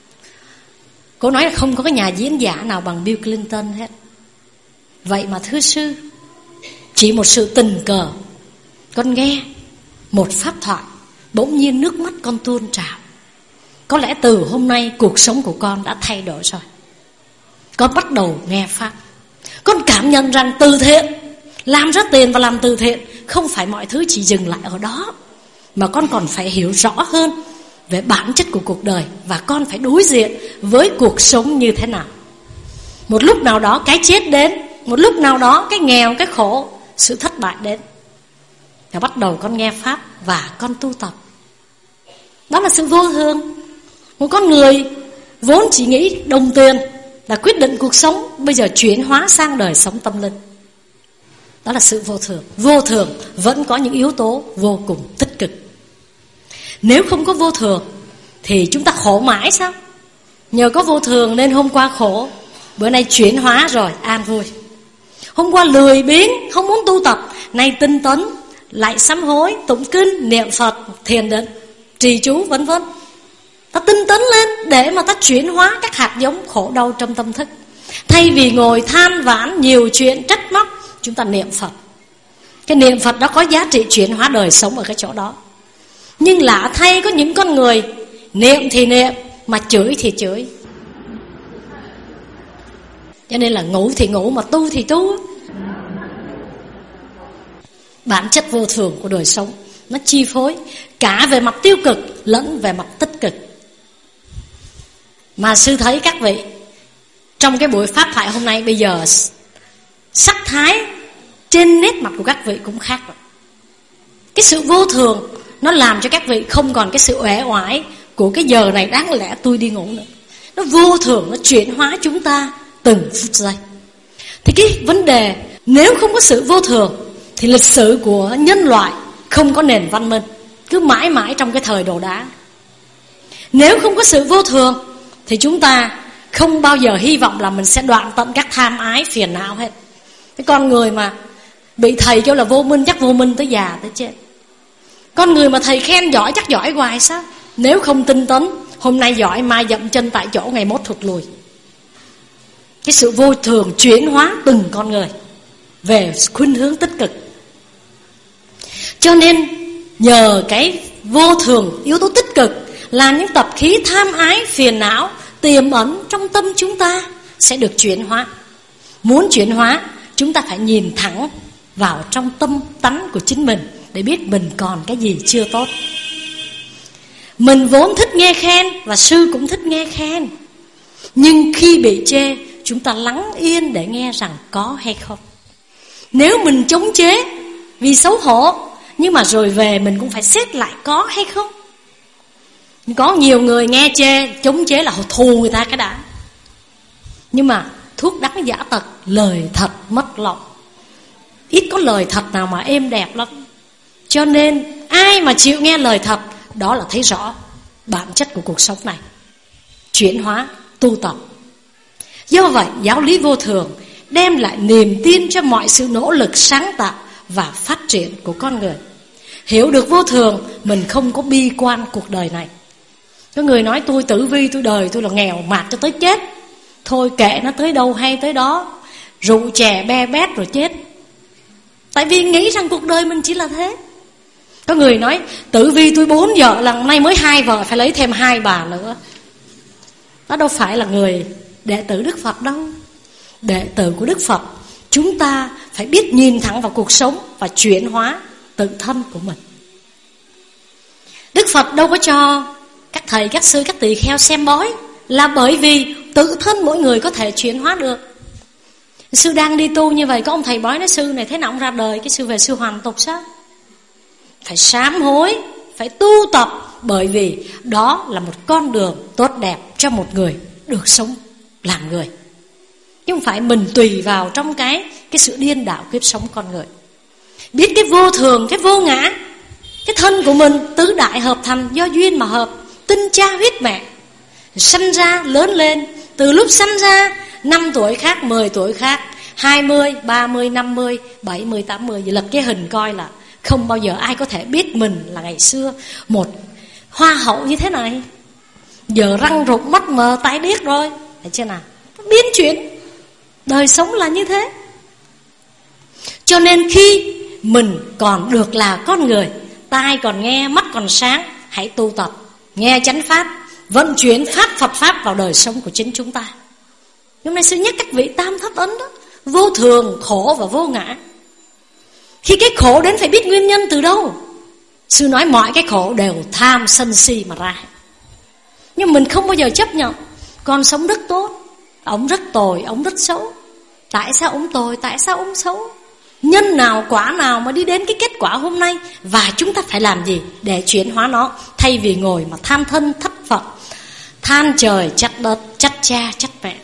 Cô nói là không có cái nhà diễn giả nào bằng Bill Clinton hết. Vậy mà thưa sư, chỉ một sự tình cờ, con nghe một pháp thoại, bỗng nhiên nước mắt con tuôn trào. Có lẽ từ hôm nay cuộc sống của con đã thay đổi rồi. Con bắt đầu nghe pháp. Con cảm nhận rằng từ thiện, làm ra tiền và làm từ thiện không phải mọi thứ chỉ dừng lại ở đó, mà con còn phải hiểu rõ hơn về bản chất của cuộc đời. Và con phải đối diện với cuộc sống như thế nào. Một lúc nào đó cái chết đến, một lúc nào đó cái nghèo, cái khổ, sự thất bại đến. Và bắt đầu con nghe pháp và con tu tập. Đó là sự vô thường. Một con người vốn chỉ nghĩ đồng tiền là quyết định cuộc sống, bây giờ chuyển hóa sang đời sống tâm linh. Đó là sự vô thường. Vô thường vẫn có những yếu tố vô cùng tích cực. Nếu không có vô thường thì chúng ta khổ mãi sao? Nhờ có vô thường nên hôm qua khổ, bữa nay chuyển hóa rồi an vui. Hôm qua lười biếng, không muốn tu tập, nay tinh tấn, lại sám hối, tụng kinh, niệm Phật, thiền định, trì chú vân vân. Ta tinh tấn lên để mà ta chuyển hóa các hạt giống khổ đau trong tâm thức. Thay vì ngồi than vãn nhiều chuyện trách móc, chúng ta niệm Phật. Cái niệm Phật đó có giá trị chuyển hóa đời sống ở cái chỗ đó. Nhưng lạ thay có những con người niệm thì niệm mà chửi thì chửi. Cho nên là ngủ thì ngủ mà tu thì tu. Bản chất vô thường của đời sống nó chi phối cả về mặt tiêu cực lẫn về mặt tích cực. Mà sư thấy các vị trong cái buổi pháp thoại hôm nay bây giờ sắc thái trên nét mặt của các vị cũng khác rồi. Cái sự vô thường nó làm cho các vị không còn cái sự uể oải của cái giờ này đáng lẽ tôi đi ngủ nữa. Nó vô thường, nó chuyển hóa chúng ta từng phút giây. Thì cái vấn đề nếu không có sự vô thường thì lịch sử của nhân loại không có nền văn minh, cứ mãi mãi trong cái thời đồ đá. Nếu không có sự vô thường thì chúng ta không bao giờ hy vọng là mình sẽ đoạn tận các tham ái phiền não hết. Cái con người mà bị thầy kêu là vô minh chắc vô minh tới già tới chết. Con người mà thầy khen giỏi chắc giỏi hoài sao? Nếu không tinh tấn, hôm nay giỏi mai dậm chân tại chỗ, ngày mốt thụt lùi. Cái sự vô thường chuyển hóa từng con người về khuynh hướng tích cực. Cho nên nhờ cái vô thường, yếu tố tích cực, là những tập khí tham ái phiền não tiềm ẩn trong tâm chúng ta sẽ được chuyển hóa. Muốn chuyển hóa, chúng ta phải nhìn thẳng vào trong tâm tánh của chính mình để biết mình còn cái gì chưa tốt. Mình vốn thích nghe khen và sư cũng thích nghe khen, nhưng khi bị chê, chúng ta lắng yên để nghe rằng có hay không. Nếu mình chống chế vì xấu hổ, nhưng mà rồi về mình cũng phải xét lại có hay không. Có nhiều người nghe chê, chống chế là thù người ta cái đã. Nhưng mà thuốc đắng giả tật, lời thật mất lòng. Ít có lời thật nào mà êm đẹp lắm. Cho nên ai mà chịu nghe lời thật, đó là thấy rõ bản chất của cuộc sống này. Chuyển hóa, tu tập. Do vậy, giáo lý vô thường đem lại niềm tin cho mọi sự nỗ lực sáng tạo và phát triển của con người. Hiểu được vô thường, mình không có bi quan cuộc đời này. Có người nói tôi tử vi, tôi đời tôi là nghèo mạt cho tới chết, thôi kệ nó tới đâu hay tới đó, rượu chè be bét rồi chết. Tại vì nghĩ rằng cuộc đời mình chỉ là thế. Có người nói tử vi tôi 4 vợ, lần nay mới 2 vợ, phải lấy thêm 2 bà nữa. Đó đâu phải là người đệ tử Đức Phật đâu. Đệ tử của Đức Phật, chúng ta phải biết nhìn thẳng vào cuộc sống và chuyển hóa tự thân của mình. Đức Phật đâu có cho các thầy, các sư, các tỳ kheo xem bói, là bởi vì tự thân mỗi người có thể chuyển hóa được. Sư đang đi tu như vậy, có ông thầy bói nói sư này thế nào ông ra đời, cái sư về sư hoàn tục sao? Phải sám hối, phải tu tập, bởi vì đó là một con đường tốt đẹp cho một người được sống làm người. Chứ không phải mình tùy vào trong cái sự điên đảo kiếp sống con người. Biết cái vô thường, cái vô ngã. Cái thân của mình tứ đại hợp thành do duyên mà hợp, tinh cha huyết mẹ, sanh ra lớn lên. Từ lúc sanh ra 5 tuổi khác, 10 tuổi khác, 20, 30, 50, 70, 80. Vậy là cái hình coi là không bao giờ ai có thể biết mình là ngày xưa một hoa hậu như thế này, giờ răng rụt mắt mờ tái điếc rồi. Thấy chưa nào? Biến chuyển. Đời sống là như thế. Cho nên khi mình còn được là con người, tai còn nghe, mắt còn sáng, hãy tu tập, nghe chánh pháp, vận chuyển pháp Phật pháp vào đời sống của chính chúng ta. Hôm nay sư nhắc các vị tam thất ấn đó, vô thường, khổ và vô ngã. Khi cái khổ đến phải biết nguyên nhân từ đâu. Sư nói mọi cái khổ đều tham sân si mà ra. Nhưng mình không bao giờ chấp nhận. Con sống rất tốt, ông rất tồi, ông rất xấu. Tại sao ông tồi, tại sao ông xấu? Nhân nào quả nào mà đi đến cái kết quả hôm nay. Và chúng ta phải làm gì để chuyển hóa nó, thay vì ngồi mà than thân thất Phật, than trời trách đất, trách cha trách mẹ.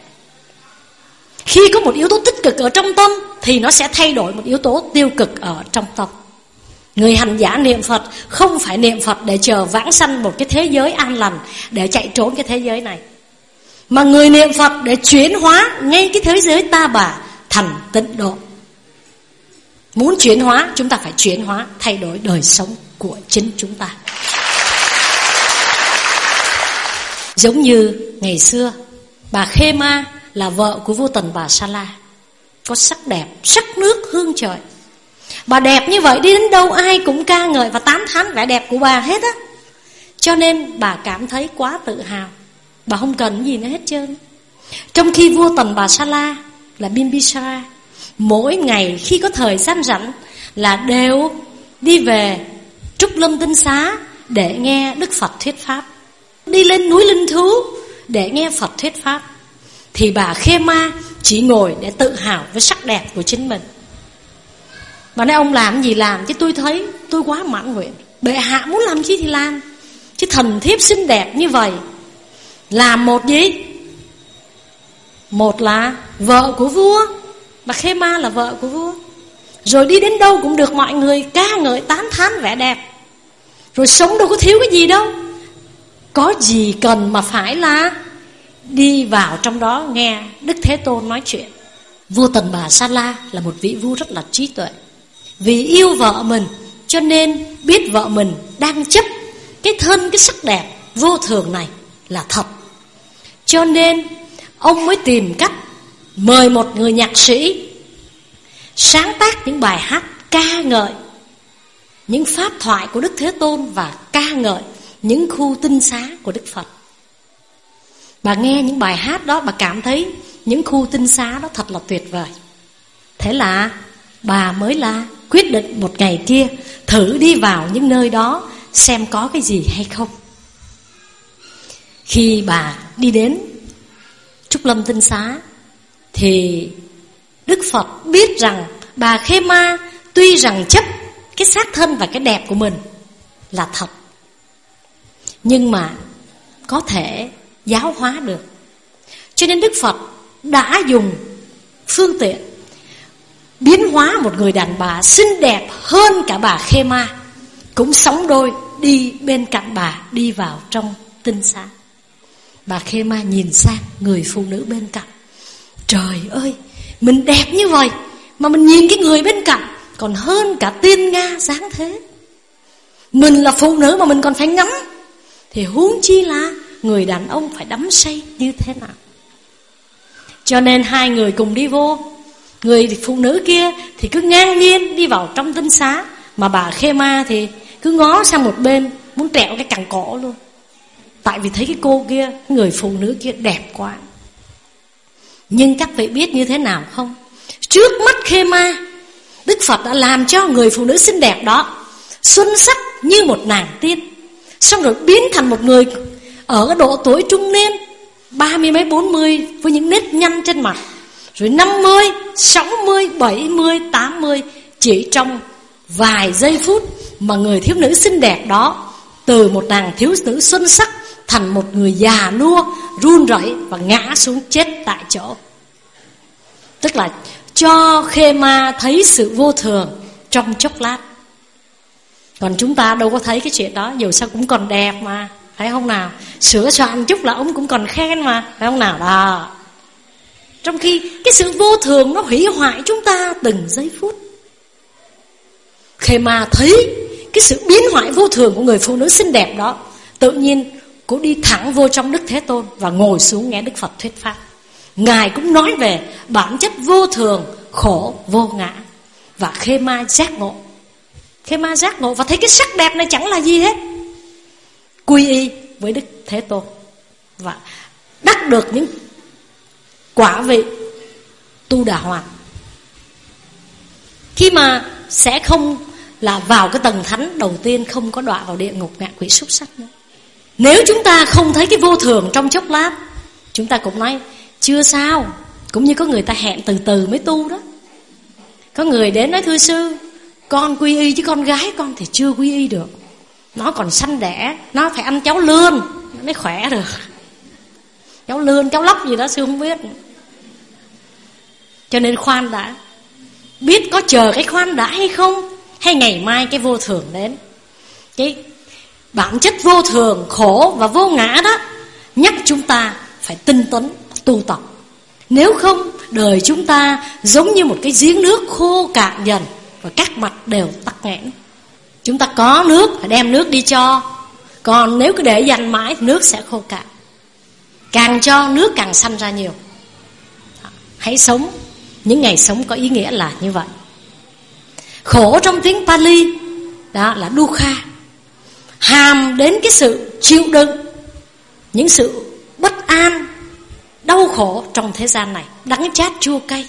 Khi có một yếu tố tích cực ở trong tâm thì nó sẽ thay đổi một yếu tố tiêu cực ở trong tâm. Người hành giả niệm Phật không phải niệm Phật để chờ vãng sanh một cái thế giới an lành, để chạy trốn cái thế giới này, mà người niệm Phật để chuyển hóa ngay cái thế giới ta bà thành tịnh độ. Muốn chuyển hóa, chúng ta phải chuyển hóa, thay đổi đời sống của chính chúng ta. Giống như ngày xưa, bà Khê Ma là vợ của vua Tần Bà Sa La, có sắc đẹp, sắc nước hương trời. Bà đẹp như vậy, đi đến đâu ai cũng ca ngợi và tán thán vẻ đẹp của bà hết á. Cho nên bà cảm thấy quá tự hào, bà không cần gì nữa hết trơn. Trong khi vua Tần Bà Sa La là Bimbisara, mỗi ngày khi có thời gian rảnh là đều đi về Trúc Lâm Tinh Xá để nghe Đức Phật thuyết pháp, đi lên núi Linh Thú để nghe Phật thuyết pháp. Thì bà Khê Ma chỉ ngồi để tự hào với sắc đẹp của chính mình. Bà nói ông làm gì làm, chứ tôi thấy tôi quá mãn nguyện. Bệ hạ muốn làm chi thì làm, chứ thần thiếp xinh đẹp như vậy làm một gì? Một là vợ của vua, bà Khê Ma là vợ của vua, rồi đi đến đâu cũng được mọi người ca ngợi tán thán vẻ đẹp, rồi sống đâu có thiếu cái gì đâu. Có gì cần mà phải là đi vào trong đó nghe Đức Thế Tôn nói chuyện. Vua Tần Bà Sa La là một vị vua rất là trí tuệ. Vì yêu vợ mình cho nên biết vợ mình đang chấp cái thân, cái sắc đẹp vô thường này là thật. Cho nên ông mới tìm cách mời một người nhạc sĩ sáng tác những bài hát ca ngợi những pháp thoại của Đức Thế Tôn và ca ngợi những khu tinh xá của Đức Phật. Bà nghe những bài hát đó, bà cảm thấy những khu tinh xá đó thật là tuyệt vời. Thế là bà mới là quyết định một ngày kia thử đi vào những nơi đó xem có cái gì hay không. Khi bà đi đến Trúc Lâm Tinh Xá thì Đức Phật biết rằng bà Khê Ma tuy rằng chấp cái xác thân và cái đẹp của mình là thật, nhưng mà có thể giáo hóa được. Cho nên Đức Phật đã dùng phương tiện biến hóa một người đàn bà xinh đẹp hơn cả bà Khê Ma, cũng sóng đôi đi bên cạnh bà, đi vào trong tinh xá. Bà Khê Ma nhìn sang người phụ nữ bên cạnh. Trời ơi, mình đẹp như vậy mà mình nhìn cái người bên cạnh còn hơn cả tiên Nga dáng thế. Mình là phụ nữ mà mình còn phải ngắm, thì huống chi là người đàn ông phải đắm say như thế nào. Cho nên hai người cùng đi vô. Người phụ nữ kia thì cứ ngang nhiên đi vào trong tinh xá, mà bà Khê Ma thì cứ ngó sang một bên, muốn trẹo cái cẳng cổ luôn. Tại vì thấy cái cô kia, người phụ nữ kia đẹp quá. Nhưng các vị biết như thế nào không? Trước mắt Khê Ma, Đức Phật đã làm cho người phụ nữ xinh đẹp đó xuân sắc như một nàng tiên, xong rồi biến thành một người ở cái độ tuổi trung niên, 30 mấy 40, với những nếp nhăn trên mặt, rồi 50, 60, 70, 80. Chỉ trong vài giây phút mà người thiếu nữ xinh đẹp đó từ một nàng thiếu nữ xuân sắc thành một người già nua, run rẩy và ngã xuống chết tại chỗ. Tức là cho Khê Ma thấy sự vô thường trong chốc lát. Còn chúng ta đâu có thấy cái chuyện đó, dù sao cũng còn đẹp mà, phải không nào? Sửa soạn chút là ông cũng còn khen mà, phải không nào? Đó. Trong khi cái sự vô thường nó hủy hoại chúng ta từng giây phút. Khê Ma thấy cái sự biến hoại vô thường của người phụ nữ xinh đẹp đó, tự nhiên cô đi thẳng vô trong Đức Thế Tôn và ngồi xuống nghe Đức Phật thuyết pháp. Ngài cũng nói về bản chất vô thường, khổ, vô ngã. Và Khê Ma giác ngộ. Khê Ma giác ngộ và thấy cái sắc đẹp này chẳng là gì hết, quy y với Đức Thế Tôn và đắc được những quả vị Tu Đà Hoàng. Khi mà sẽ không là vào cái tầng thánh đầu tiên, không có đọa vào địa ngục ngạ quỷ súc sanh nữa. Nếu chúng ta không thấy cái vô thường trong chốc lát, chúng ta cũng nói chưa sao. Cũng như có người ta hẹn từ từ mới tu đó. Có người đến nói thưa sư, con quy y chứ con gái con thì chưa quy y được, nó còn sanh đẻ, nó phải ăn cháo lươn nó mới khỏe được. Cháo lươn, cháo lóc gì đó sư không biết. Cho nên khoan đã, biết có chờ cái khoan đã hay không, hay ngày mai cái vô thường đến. Cái bản chất vô thường, khổ và vô ngã đó nhắc chúng ta phải tinh tấn tu tập. Nếu không, đời chúng ta giống như một cái giếng nước khô cạn dần và các mặt đều tắc nghẽn. Chúng ta có nước phải đem nước đi cho, còn nếu cứ để dành mãi thì nước sẽ khô cạn. Càng cho nước càng sanh ra nhiều. Hãy sống những ngày sống có ý nghĩa là như vậy. Khổ trong tiếng Pali đó là dukkha, hàm đến cái sự chịu đựng những sự bất an, đau khổ trong thế gian này, đắng chát chua cay.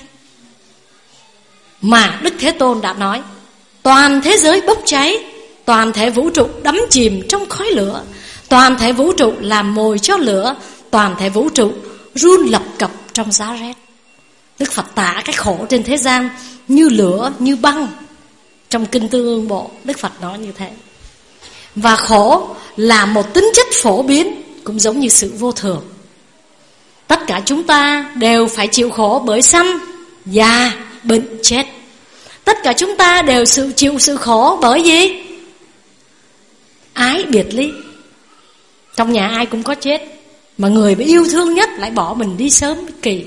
Mà Đức Thế Tôn đã nói, toàn thế giới bốc cháy, toàn thể vũ trụ đắm chìm trong khói lửa, toàn thể vũ trụ làm mồi cho lửa, toàn thể vũ trụ run lập cập trong giá rét. Đức Phật tả cái khổ trên thế gian như lửa, như băng. Trong Kinh Tương Ương Bộ, Đức Phật nói như thế. Và khổ là một tính chất phổ biến, cũng giống như sự vô thường. Tất cả chúng ta đều phải chịu khổ bởi sanh, già, bệnh, chết. Tất cả chúng ta đều chịu sự khổ bởi gì? Ái biệt ly. Trong nhà ai cũng có chết, mà người bị yêu thương nhất lại bỏ mình đi sớm kỳ.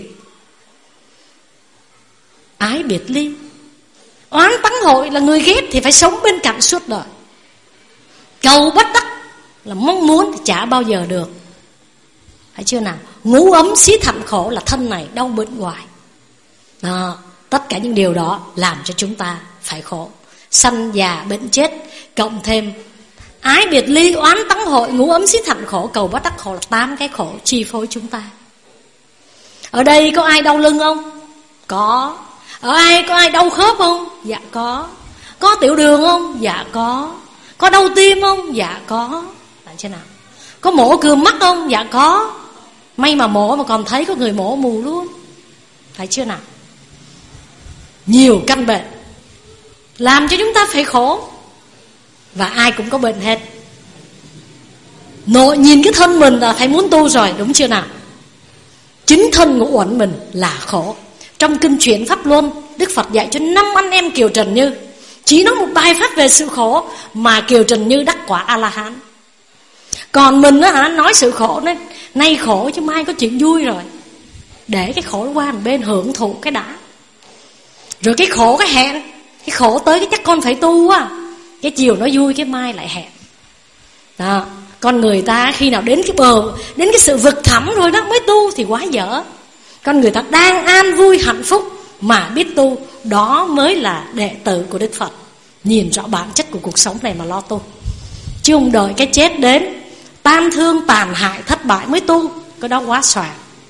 Ái biệt ly. Oán tắng hội là người ghét thì phải sống bên cạnh suốt đời. Cầu bất đắc là mong muốn thì chả bao giờ được. Phải chưa nào? Ngủ ấm xí thạnh khổ là thân này đau bệnh hoài. Tất cả những điều đó làm cho chúng ta phải khổ. Sanh già bệnh chết, cộng thêm ái biệt ly, oán tắng hội, ngủ ấm xí thạnh khổ, cầu bất đắc khổ là 8 cái khổ chi phối chúng ta. Ở đây có ai đau lưng không? Có. Ở ai có ai đau khớp không? Dạ có. Có tiểu đường không? Dạ có. Có đau tim không? Dạ có. Làm thế nào? Có mổ cườm mắt không? Dạ có. May mà mổ mà còn thấy có người mổ mù luôn. Phải chưa nào? Nhiều căn bệnh làm cho chúng ta phải khổ. Và ai cũng có bệnh hết. Nội nhìn cái thân mình là thấy muốn tu rồi, đúng chưa nào? Chính thân ngũ uẩn mình là khổ. Trong kinh Chuyển Pháp Luân, Đức Phật dạy cho 5 anh em Kiều Trần Như, chỉ nói một bài pháp về sự khổ mà Kiều Trần Như đắc quả A-la-hán. Còn mình á nói sự khổ, nói nay khổ chứ mai có chuyện vui rồi. Để cái khổ qua một bên, hưởng thụ cái đã. Rồi cái khổ cái hẹn, cái khổ tới cái chắc con phải tu á, cái chiều nó vui, cái mai lại hẹn. Đó. Con người ta khi nào đến cái bờ, đến cái sự vực thẳm rồi đó mới tu thì quá dở. Con người ta đang an vui hạnh phúc mà biết tu, đó mới là đệ tử của Đức Phật. Nhìn rõ bản chất của cuộc sống này mà lo tu, chứ không đợi cái chết đến tan thương tàn hại thất bại mới tu, cái đó quá xòa.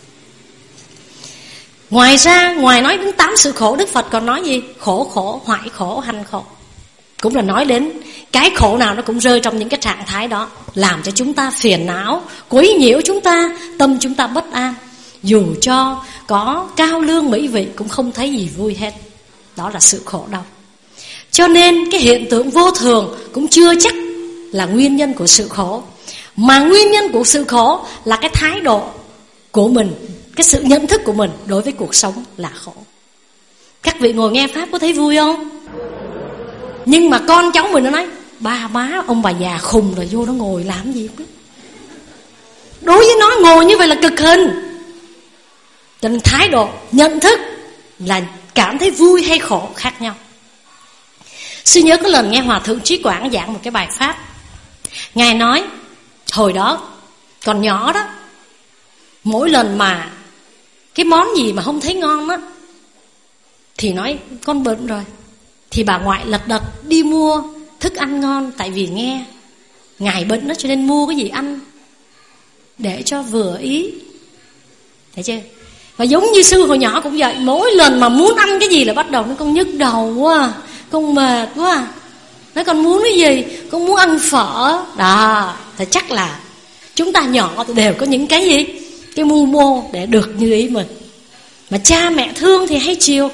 Ngoài ra, ngoài nói đến 8 sự khổ, Đức Phật còn nói gì? Khổ khổ, hoại khổ, hành khổ. Cũng là nói đến cái khổ nào nó cũng rơi trong những cái trạng thái đó, làm cho chúng ta phiền não, quấy nhiễu chúng ta, tâm chúng ta bất an. Dù cho có cao lương mỹ vị cũng không thấy gì vui hết. Đó là sự khổ đau. Cho nên cái hiện tượng vô thường cũng chưa chắc là nguyên nhân của sự khổ, mà nguyên nhân của sự khổ là cái thái độ của mình, cái sự nhận thức của mình đối với cuộc sống là khổ. Các vị ngồi nghe Pháp có thấy vui không? Nhưng mà con cháu mình nó nói ba má ông bà già khùng rồi, vô nó ngồi làm gì không biết. Đối với nó ngồi như vậy là cực hình. Cho nên thái độ, nhận thức là cảm thấy vui hay khổ khác nhau. Sư nhớ có lần nghe Hòa Thượng Trí Quảng giảng một cái bài Pháp. Ngài nói hồi đó còn nhỏ đó, mỗi lần mà cái món gì mà không thấy ngon á thì nói con bệnh rồi, thì bà ngoại lật đật đi mua thức ăn ngon. Tại vì nghe Ngài bệnh đó cho nên mua cái gì ăn để cho vừa ý. Thấy chưa? Và giống như sư hồi nhỏ cũng vậy, mỗi lần mà muốn ăn cái gì là bắt đầu nói con nhức đầu quá, con mệt quá, nói con muốn cái gì, con muốn ăn phở. Đó, thì chắc là chúng ta nhỏ thì đều có những cái gì, cái mưu mô để được như ý mình. Mà cha mẹ thương thì hay chiều.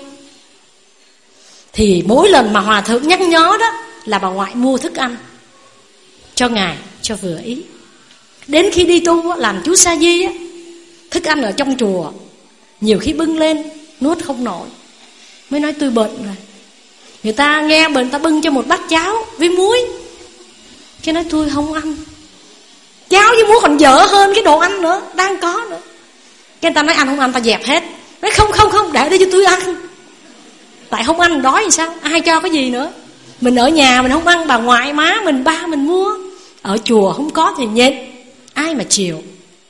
Thì mỗi lần mà Hòa Thượng nhắc nhớ đó là bà ngoại mua thức ăn cho Ngài cho vừa ý. Đến khi đi tu làm chú Sa Di á, thức ăn ở trong chùa nhiều khi bưng lên nuốt không nổi, mới nói tôi bệnh rồi. Người ta nghe bệnh ta bưng cho một bát cháo với muối, cái nói tôi không ăn. Cháo với muối còn dở hơn cái đồ ăn nữa, đang có nữa. Cái người ta nói ăn không ăn, ta dẹp hết. Nói không, để đây cho tôi ăn. Tại không ăn đói thì sao, ai cho cái gì nữa. Mình ở nhà mình không ăn, bà ngoại má mình ba mình mua. Ở chùa không có thì nhịn, ai mà chịu.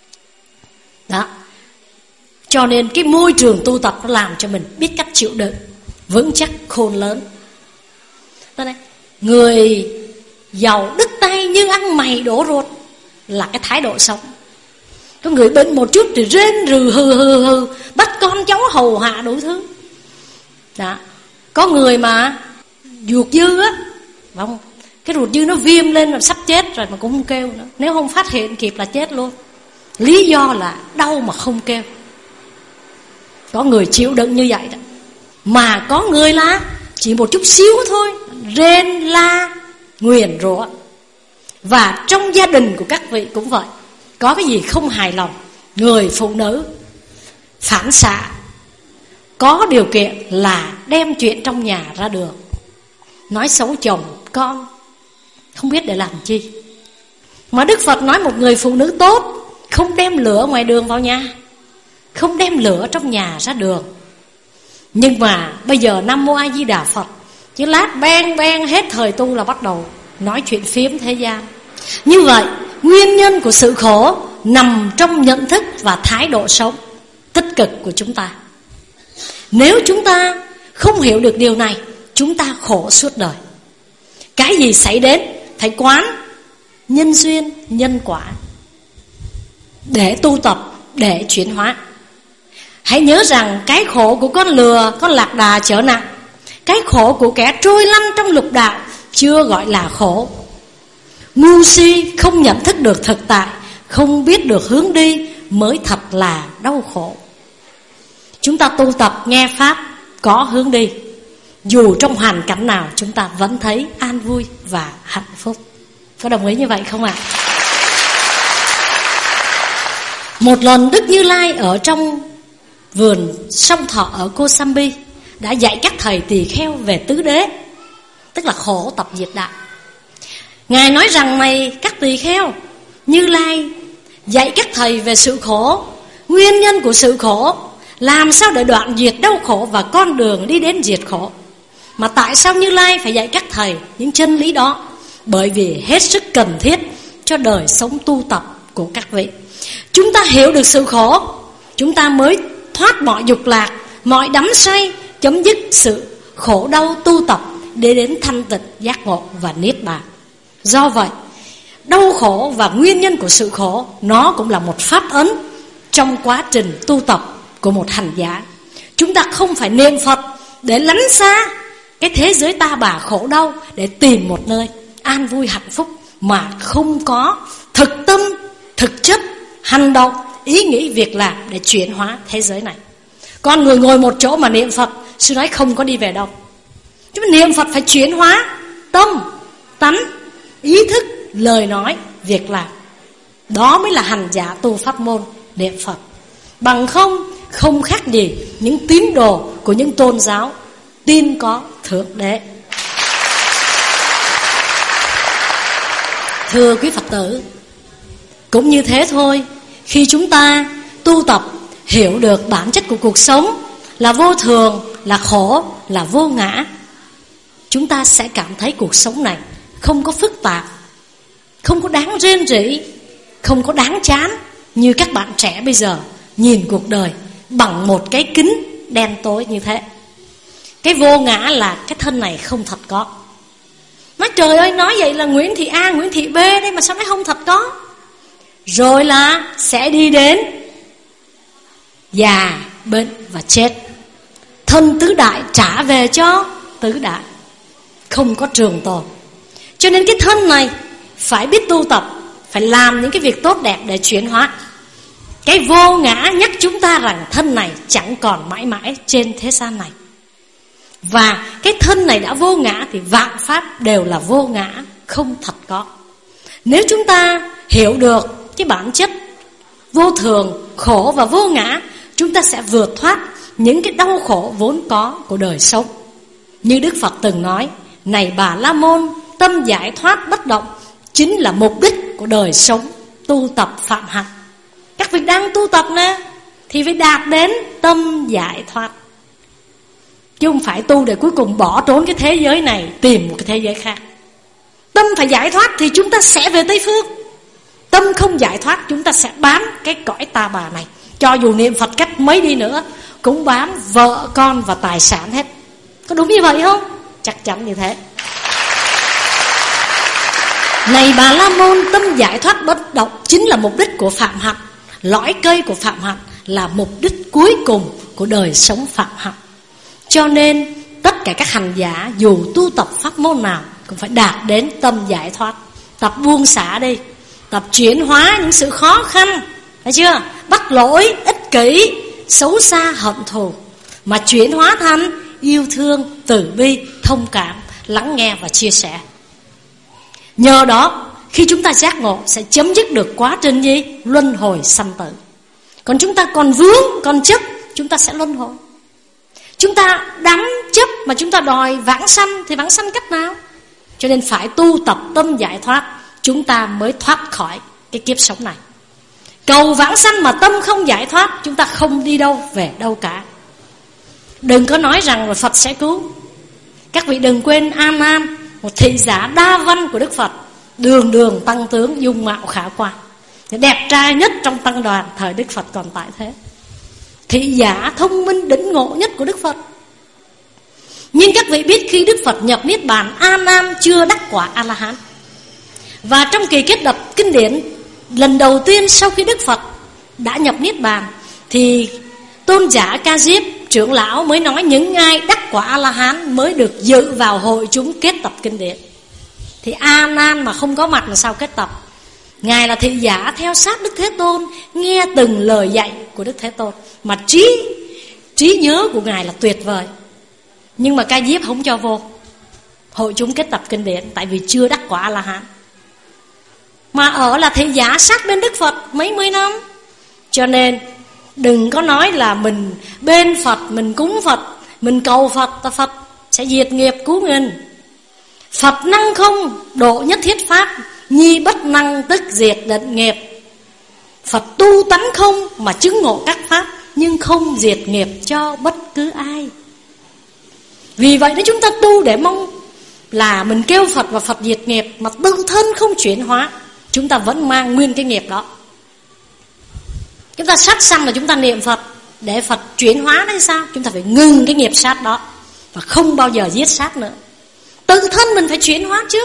Đó. Cho nên cái môi trường tu tập nó làm cho mình biết cách chịu đựng, vững chắc khôn lớn. Đây, người giàu đứt tay nhưng ăn mày đổ ruột là cái thái độ sống. Có người bệnh một chút thì rên rừ hừ, bắt con cháu hầu hạ đủ thứ. Đó. Có người mà ruột dư á, không, cái ruột dư nó viêm lên rồi sắp chết rồi mà cũng không kêu nữa. Nếu không phát hiện kịp là chết luôn. Lý do là đau mà không kêu. Có người chịu đựng như vậy đó. Mà có người là chỉ một chút xíu thôi, rên la nguyền rủa. Và trong gia đình của các vị cũng vậy. Có cái gì không hài lòng, người phụ nữ phản xạ có điều kiện là đem chuyện trong nhà ra đường, nói xấu chồng con, không biết để làm chi. Mà Đức Phật nói một người phụ nữ tốt không đem lửa ngoài đường vào nhà, không đem lửa trong nhà ra đường. Nhưng mà bây giờ Nam Mô A Di Đà Phật, chứ lát beng hết thời tu là bắt đầu nói chuyện phiếm thế gian. Như vậy nguyên nhân của sự khổ nằm trong nhận thức và thái độ sống tích cực của chúng ta. Nếu chúng ta không hiểu được điều này, chúng ta khổ suốt đời. Cái gì xảy đến phải quán nhân duyên, nhân quả để tu tập, để chuyển hóa. Hãy nhớ rằng cái khổ của con lừa, con lạc đà trở nặng, cái khổ của kẻ trôi lăn trong lục đạo chưa gọi là khổ. Ngu si không nhận thức được thực tại, không biết được hướng đi mới thật là đau khổ. Chúng ta tu tập nghe Pháp có hướng đi, dù trong hoàn cảnh nào chúng ta vẫn thấy an vui và hạnh phúc. Có đồng ý như vậy không ạ? Một lần Đức Như Lai ở trong vườn Song Thọ ở Kosambi đã dạy các thầy tỳ kheo về tứ đế, tức là khổ tập diệt đạo. Ngài nói rằng này các tỳ kheo, Như Lai dạy các thầy về sự khổ, nguyên nhân của sự khổ, làm sao để đoạn diệt đau khổ và con đường đi đến diệt khổ. Mà tại sao Như Lai phải dạy các thầy những chân lý đó? Bởi vì hết sức cần thiết cho đời sống tu tập của các vị. Chúng ta hiểu được sự khổ, chúng ta mới thoát mọi dục lạc, mọi đắm say, chấm dứt sự khổ đau tu tập để đến thanh tịnh, giác ngộ và niết bàn. Do vậy, đau khổ và nguyên nhân của sự khổ nó cũng là một pháp ấn trong quá trình tu tập của một hành giả. Chúng ta không phải niệm Phật để lánh xa cái thế giới ta bà khổ đau để tìm một nơi an vui hạnh phúc, mà không có thực tâm, thực chất, hành động, ý nghĩ, việc làm để chuyển hóa thế giới này. Con người ngồi một chỗ mà niệm Phật, sư nói không có đi về đâu. Chúng niệm Phật phải chuyển hóa tâm, tánh, ý thức, lời nói, việc làm. Đó mới là hành giả tu pháp môn niệm Phật. Bằng không khác gì những tín đồ của những tôn giáo tin có Thượng Đế. Thưa quý Phật tử, cũng như thế thôi. Khi chúng ta tu tập hiểu được bản chất của cuộc sống là vô thường, là khổ, là vô ngã, chúng ta sẽ cảm thấy cuộc sống này không có phức tạp, không có đáng rên rỉ, không có đáng chán như các bạn trẻ bây giờ nhìn cuộc đời bằng một cái kính đen tối như thế. Cái vô ngã là cái thân này không thật có. Nói trời ơi, nói vậy là Nguyễn Thị A, Nguyễn Thị B đây mà sao nói không thật có. Rồi là sẽ đi đến già, bệnh và chết. Thân tứ đại trả về cho tứ đại, không có trường tồn. Cho nên cái thân này phải biết tu tập, phải làm những cái việc tốt đẹp để chuyển hóa. Cái vô ngã nhắc chúng ta rằng thân này chẳng còn mãi mãi trên thế gian này. Và cái thân này đã vô ngã thì vạn pháp đều là vô ngã, không thật có. Nếu chúng ta hiểu được cái bản chất vô thường, khổ và vô ngã, chúng ta sẽ vượt thoát những cái đau khổ vốn có của đời sống. Như Đức Phật từng nói, này Bà La Môn, tâm giải thoát bất động chính là mục đích của đời sống tu tập phạm hạnh. Các vị đang tu tập nè thì phải đạt đến tâm giải thoát, chứ không phải tu để cuối cùng bỏ trốn cái thế giới này tìm một cái thế giới khác. Tâm phải giải thoát thì chúng ta sẽ về Tây Phương. Tâm không giải thoát chúng ta sẽ bám cái cõi ta bà này. Cho dù niệm Phật cách mấy đi nữa cũng bám vợ con và tài sản hết. Có đúng như vậy không? Chắc chắn như thế. Này Bà La Môn, tâm giải thoát bất động chính là mục đích của phạm hạnh. Lõi cây của phạm hạnh là mục đích cuối cùng của đời sống phạm hạnh. Cho nên tất cả các hành giả dù tu tập pháp môn nào cũng phải đạt đến tâm giải thoát. Tập buông xả đi, tập chuyển hóa những sự khó khăn, thấy chưa? Bắt lỗi, ích kỷ, xấu xa, hận thù, mà chuyển hóa thành yêu thương, từ bi, thông cảm, lắng nghe và chia sẻ. Nhờ đó khi chúng ta giác ngộ sẽ chấm dứt được quá trình gì? Luân hồi sanh tử. Còn chúng ta còn vướng, còn chấp, chúng ta sẽ luân hồi. Chúng ta đắm chấp mà chúng ta đòi vãng sanh thì vãng sanh cách nào? Cho nên phải tu tập tâm giải thoát, chúng ta mới thoát khỏi cái kiếp sống này. Cầu vãng sanh mà tâm không giải thoát, chúng ta không đi đâu về đâu cả. Đừng có nói rằng là Phật sẽ cứu. Các vị đừng quên An Nam, một thị giả đa văn của Đức Phật, đường đường tăng tướng, dung mạo khả quan, đẹp trai nhất trong tăng đoàn thời Đức Phật còn tại thế. Thị giả thông minh đỉnh ngộ nhất của Đức Phật. Nhưng các vị biết khi Đức Phật nhập Niết Bàn, An Nam chưa đắc quả A-la-hán. Và trong kỳ kết đập kinh điển, lần đầu tiên sau khi Đức Phật đã nhập Niết Bàn thì Tôn giả Ca Diếp trưởng lão mới nói những ai đắc quả A-la-hán mới được dự vào hội chúng kết tập kinh điển. Thì A Nan mà không có mặt là sao kết tập? Ngài là thị giả theo sát Đức Thế Tôn, nghe từng lời dạy của Đức Thế Tôn, mà trí nhớ của Ngài là tuyệt vời. Nhưng mà Ca Diếp không cho vô hội chúng kết tập kinh điển, tại vì chưa đắc quả A-la-hán. Mà ở là thị giả sát bên Đức Phật mấy mươi năm. Cho nên đừng có nói là mình bên Phật, mình cúng Phật, mình cầu Phật, Phật sẽ diệt nghiệp cứu mình. Phật năng không độ nhất thiết pháp, nhi bất năng tức diệt định nghiệp. Phật tu tánh không mà chứng ngộ các pháp, nhưng không diệt nghiệp cho bất cứ ai. Vì vậy nếu chúng ta tu để mong là mình kêu Phật và Phật diệt nghiệp, mà tự thân không chuyển hóa, chúng ta vẫn mang nguyên cái nghiệp đó. Chúng ta sát sanh là chúng ta niệm Phật để Phật chuyển hóa đấy sao? Chúng ta phải ngừng cái nghiệp sát đó và không bao giờ giết sát nữa. Tự thân mình phải chuyển hóa trước.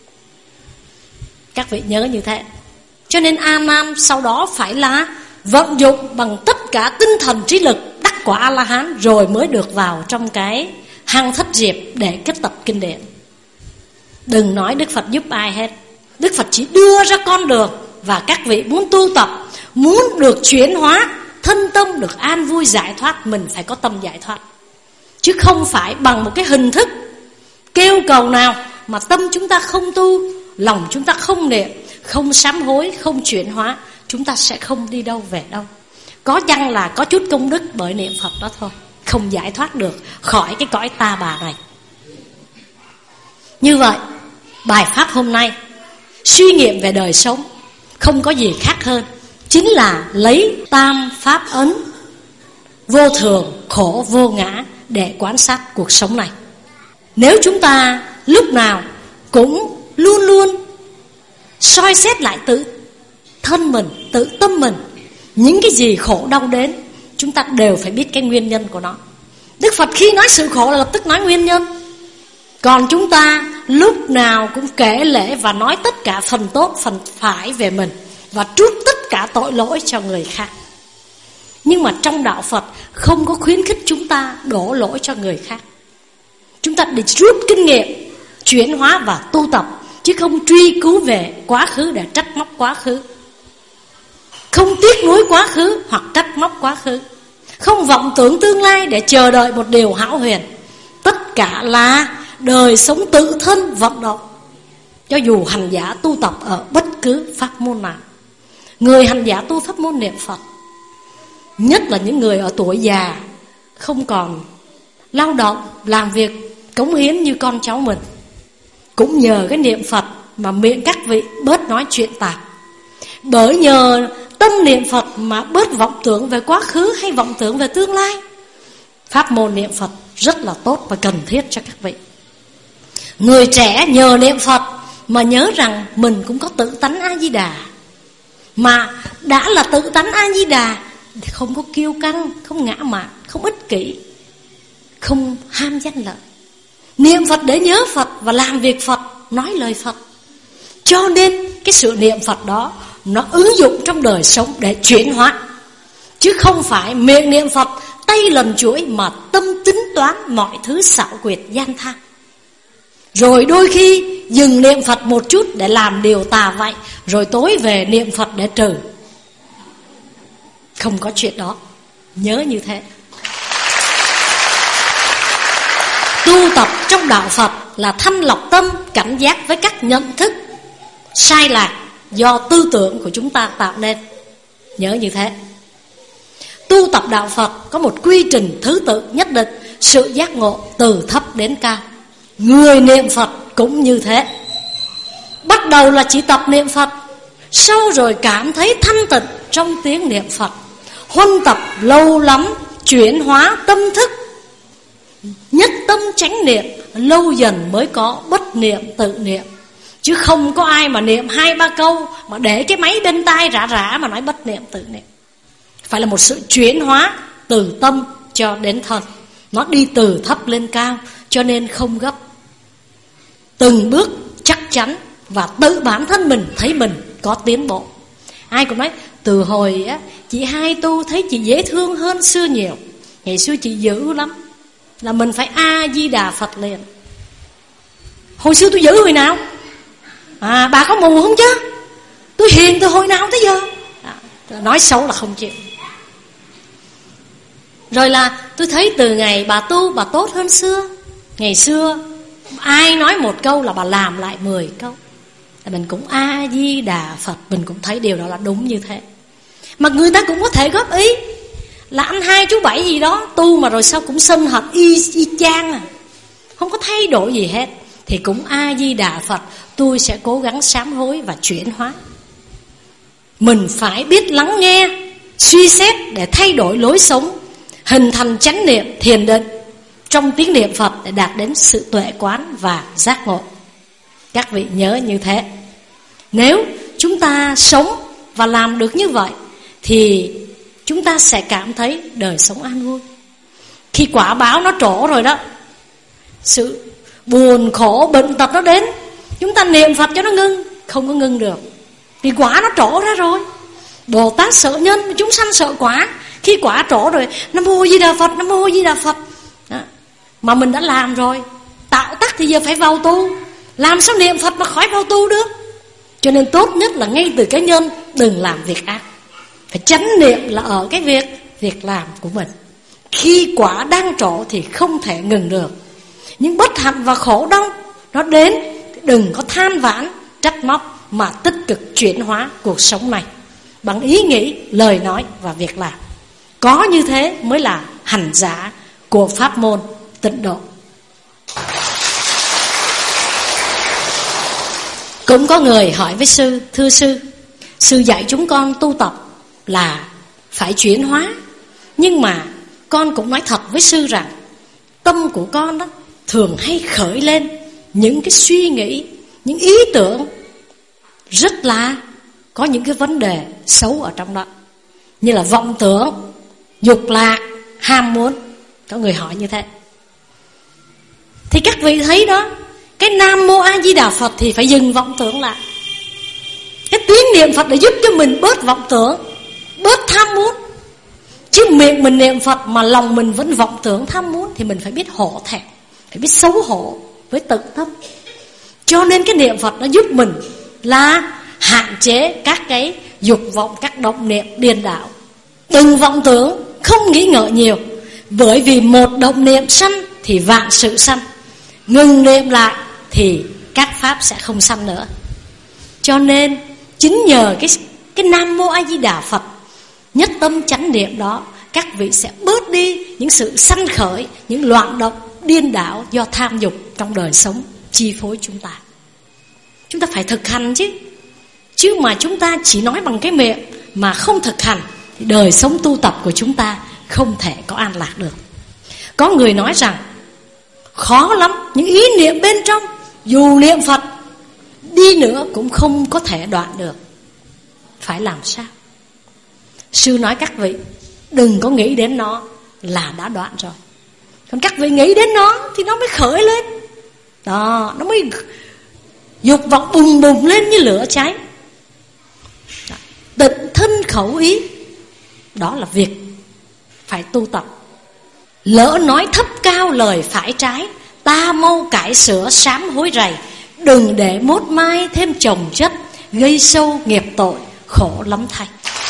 Các vị nhớ như thế. Cho nên A Nan sau đó phải là vận dụng bằng tất cả tinh thần trí lực đắc quả A-la-hán, rồi mới được vào trong cái hang thất diệp để kết tập kinh điển. Đừng nói Đức Phật giúp ai hết. Đức Phật chỉ đưa ra con đường, và các vị muốn tu tập, muốn được chuyển hóa, thân tâm được an vui giải thoát, mình phải có tâm giải thoát. Chứ không phải bằng một cái hình thức kêu cầu nào mà tâm chúng ta không tu, lòng chúng ta không niệm, không sám hối, không chuyển hóa, chúng ta sẽ không đi đâu về đâu. Có chăng là có chút công đức bởi niệm Phật đó thôi, không giải thoát được khỏi cái cõi ta bà này. Như vậy, bài pháp hôm nay suy nghiệm về đời sống không có gì khác hơn, chính là lấy tam pháp ấn vô thường, khổ, vô ngã để quan sát cuộc sống này. Nếu chúng ta lúc nào cũng luôn luôn soi xét lại tự thân mình, tự tâm mình, những cái gì khổ đau đến, chúng ta đều phải biết cái nguyên nhân của nó. Đức Phật khi nói sự khổ là lập tức nói nguyên nhân. Còn chúng ta lúc nào cũng kể lể và nói tất cả phần tốt, phần phải về mình, và trút tất cả tội lỗi cho người khác. Nhưng mà trong đạo Phật không có khuyến khích chúng ta đổ lỗi cho người khác. Chúng ta để rút kinh nghiệm, chuyển hóa và tu tập, chứ không truy cứu về quá khứ để trách móc quá khứ, không tiếc nuối quá khứ hoặc trách móc quá khứ, không vọng tưởng tương lai để chờ đợi một điều hão huyền. Tất cả là đời sống tự thân vận động. Cho dù hành giả tu tập ở bất cứ pháp môn nào, người hành giả tu pháp môn niệm Phật, nhất là những người ở tuổi già, không còn lao động, làm việc, cống hiến như con cháu mình, cũng nhờ cái niệm Phật mà miệng các vị bớt nói chuyện tạp. Bởi nhờ tâm niệm Phật mà bớt vọng tưởng về quá khứ hay vọng tưởng về tương lai. Pháp môn niệm Phật rất là tốt và cần thiết cho các vị. Người trẻ nhờ niệm Phật mà nhớ rằng mình cũng có tự tánh A-di-đà. Mà đã là tự tánh A-di-đà thì không có kiêu căng, không ngã mạn, không ích kỷ, không ham danh lợi. Niệm Phật để nhớ Phật và làm việc Phật, nói lời Phật. Cho nên cái sự niệm Phật đó nó ứng dụng trong đời sống để chuyển hóa, chứ không phải miệng niệm Phật tay lần chuỗi mà tâm tính toán mọi thứ xảo quyệt gian tham. Rồi đôi khi dừng niệm Phật một chút để làm điều tà vậy, rồi tối về niệm Phật để trừ. Không có chuyện đó, nhớ như thế. Tu tập trong đạo Phật là thanh lọc tâm, cảnh giác với các nhận thức sai lạc do tư tưởng của chúng ta tạo nên. Nhớ như thế. Tu tập đạo Phật có một quy trình thứ tự nhất định, sự giác ngộ từ thấp đến cao. Người niệm Phật cũng như thế. Bắt đầu là chỉ tập niệm Phật, sau rồi cảm thấy thanh tịnh trong tiếng niệm Phật. Huân tập lâu lắm, chuyển hóa tâm thức, nhất tâm chánh niệm, lâu dần mới có bất niệm tự niệm. Chứ không có ai mà niệm 2-3 câu mà để cái máy bên tai rã rã mà nói bất niệm tự niệm. Phải là một sự chuyển hóa từ tâm cho đến thân. Nó đi từ thấp lên cao, cho nên không gấp, từng bước chắc chắn, và tự bản thân mình thấy mình có tiến bộ. Ai cũng nói Từ hồi á chị hai tu thấy chị dễ thương hơn xưa nhiều. Ngày xưa chị dữ lắm, là mình phải A-di-đà Phật liền. Hồi xưa tôi dữ hồi nào? Bà có mù không chứ? Tôi hiền từ hồi nào tới giờ? Nói xấu là không chịu. Rồi là tôi thấy từ ngày bà tu, bà tốt hơn xưa. Ngày xưa ai nói một câu là bà làm lại 10 câu. Mình cũng A-di-đà Phật, mình cũng thấy điều đó là đúng như thế. Mà người ta cũng có thể góp ý là anh hai chú bảy gì đó tu mà rồi sao cũng sân hận y chang không có thay đổi gì hết. Thì cũng A-di-đà Phật, tôi sẽ cố gắng sám hối và chuyển hóa. Mình phải biết lắng nghe, suy xét để thay đổi lối sống, hình thành chánh niệm, thiền định trong tiếng niệm Phật để đạt đến sự tuệ quán và giác ngộ. Các vị nhớ như thế. Nếu chúng ta sống và làm được như vậy thì chúng ta sẽ cảm thấy đời sống an vui. Khi quả báo nó trổ rồi đó, sự buồn khổ bệnh tật nó đến, chúng ta niệm Phật cho nó ngưng, không có ngưng được, vì quả nó trổ ra rồi. Bồ Tát sợ nhân, chúng sanh sợ quả. Khi quả trổ rồi, Nam Mô Di Đà Phật, Nam Mô Di Đà Phật đó. Mà mình đã làm rồi, tạo tắc thì giờ phải vào tu. Làm sao niệm Phật mà khỏi vào tu được? Cho nên tốt nhất là ngay từ cái nhân đừng làm việc ác. Phải chánh niệm là ở cái việc làm của mình. Khi quả đang trổ thì không thể ngừng được. Nhưng bất hạnh và khổ đau nó đến, đừng có than vãn, trách móc, mà tích cực chuyển hóa cuộc sống này bằng ý nghĩ, lời nói và việc làm. Có như thế mới là hành giả của pháp môn Tịnh Độ. Cũng có người hỏi với sư: thưa sư, sư dạy chúng con tu tập là phải chuyển hóa, nhưng mà con cũng nói thật với sư rằng tâm của con đó thường hay khởi lên những cái suy nghĩ, những ý tưởng rất là có những cái vấn đề xấu ở trong đó, như là vọng tưởng, dục lạc, ham muốn. Có người hỏi như thế. Thì các vị thấy đó, cái Nam Mô A Di Đà Phật thì phải dừng vọng tưởng lại. Cái tiếng niệm Phật để giúp cho mình bớt vọng tưởng, bớt tham muốn. Chứ miệng mình niệm Phật mà lòng mình vẫn vọng tưởng tham muốn thì mình phải biết hổ thẹn, phải biết xấu hổ với tự tâm. Cho nên cái niệm Phật nó giúp mình là hạn chế các cái dục vọng, các động niệm điên đảo. Đừng vọng tưởng, không nghĩ ngợi nhiều. Bởi vì một động niệm sanh thì vạn sự sanh. Ngừng niệm lại thì các pháp sẽ không sanh nữa. Cho nên chính nhờ cái Nam Mô A Di Đà Phật, nhất tâm chánh niệm đó, các vị sẽ bớt đi những sự sanh khởi, những loạn động điên đảo do tham dục trong đời sống chi phối chúng ta. Chúng ta phải thực hành chứ. Chứ mà chúng ta chỉ nói bằng cái miệng mà không thực hành thì đời sống tu tập của chúng ta không thể có an lạc được. Có người nói rằng khó lắm, những ý niệm bên trong dù niệm Phật đi nữa cũng không có thể đoạn được. Phải làm sao? Sư nói các vị đừng có nghĩ đến nó là đã đoạn rồi. Còn các vị nghĩ đến nó thì nó mới khởi lên. Đó, nó mới dục vọng bùng bùng lên như lửa cháy. Tịnh thân khẩu ý, đó là việc phải tu tập. Lỡ nói thấp cao lời phải trái, ta mau cải sửa sám hối rầy. Đừng để mốt mai thêm chồng chất, gây sâu nghiệp tội, khổ lắm thay.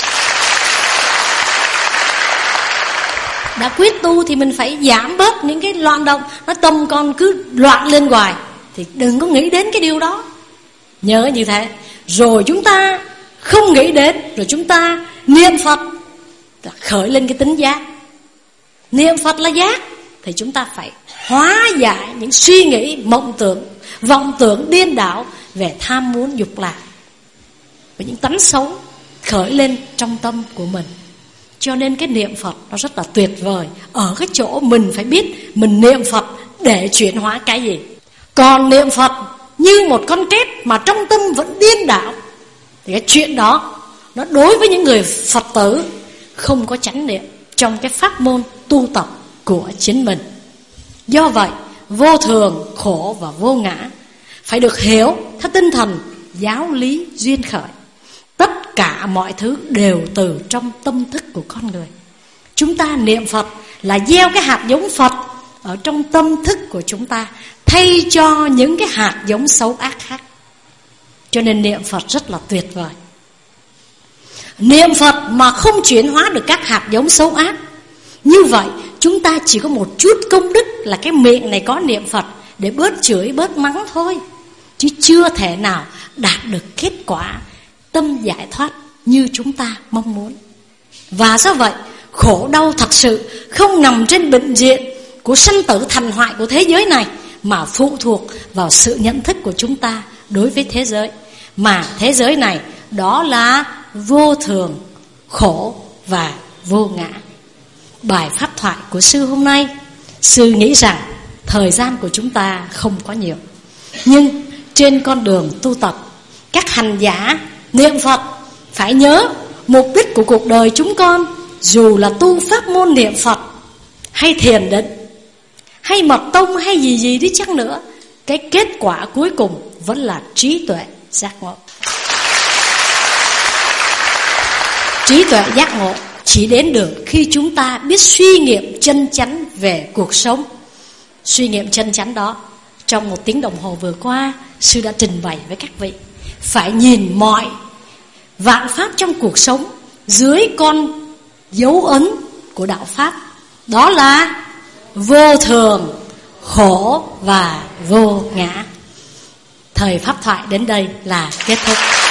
Đã quyết tu thì mình phải giảm bớt những cái loạn động. Nó tâm con cứ loạn lên hoài thì đừng có nghĩ đến cái điều đó. Nhớ như thế. Rồi chúng ta không nghĩ đến, rồi chúng ta niệm Phật là khởi lên cái tính giác. Niệm Phật là giác thì chúng ta phải hóa giải những suy nghĩ, mộng tưởng, vọng tưởng điên đảo về tham muốn, dục lạc và những tánh xấu khởi lên trong tâm của mình. Cho nên cái niệm Phật nó rất là tuyệt vời ở cái chỗ mình phải biết mình niệm Phật để chuyển hóa cái gì. Còn niệm Phật như một con két mà trong tâm vẫn điên đảo thì cái chuyện đó nó đối với những người Phật tử không có chánh niệm trong cái pháp môn tu tập của chính mình. Do vậy vô thường, khổ và vô ngã phải được hiểu theo tinh thần giáo lý duyên khởi. Tất cả mọi thứ đều từ trong tâm thức của con người. Chúng ta niệm Phật là gieo cái hạt giống Phật ở trong tâm thức của chúng ta, thay cho những cái hạt giống xấu ác khác. Cho nên niệm Phật rất là tuyệt vời. Niệm Phật mà không chuyển hóa được các hạt giống xấu ác, như vậy chúng ta chỉ có một chút công đức là cái miệng này có niệm Phật để bớt chửi bớt mắng thôi, chứ chưa thể nào đạt được kết quả tâm giải thoát như chúng ta mong muốn. Và do vậy, khổ đau thật sự không nằm trên bệnh viện của sanh tử thành hoại của thế giới này, mà phụ thuộc vào sự nhận thức của chúng ta đối với thế giới. Mà thế giới này đó là vô thường, khổ và vô ngã. Bài pháp thoại của sư hôm nay, sư nghĩ rằng thời gian của chúng ta không có nhiều, nhưng trên con đường tu tập, các hành giả niệm Phật phải nhớ mục đích của cuộc đời chúng con, dù là tu pháp môn niệm Phật hay thiền định hay mật tông hay gì đi chăng nữa, cái kết quả cuối cùng vẫn là trí tuệ giác ngộ. Trí tuệ giác ngộ chỉ đến được khi chúng ta biết suy nghiệm chân chánh về cuộc sống. Suy nghiệm chân chánh đó, trong 1 tiếng đồng hồ vừa qua, sư đã trình bày với các vị. Phải nhìn mọi vạn pháp trong cuộc sống dưới con dấu ấn của đạo Pháp. Đó là vô thường, khổ và vô ngã. Thời pháp thoại đến đây là kết thúc.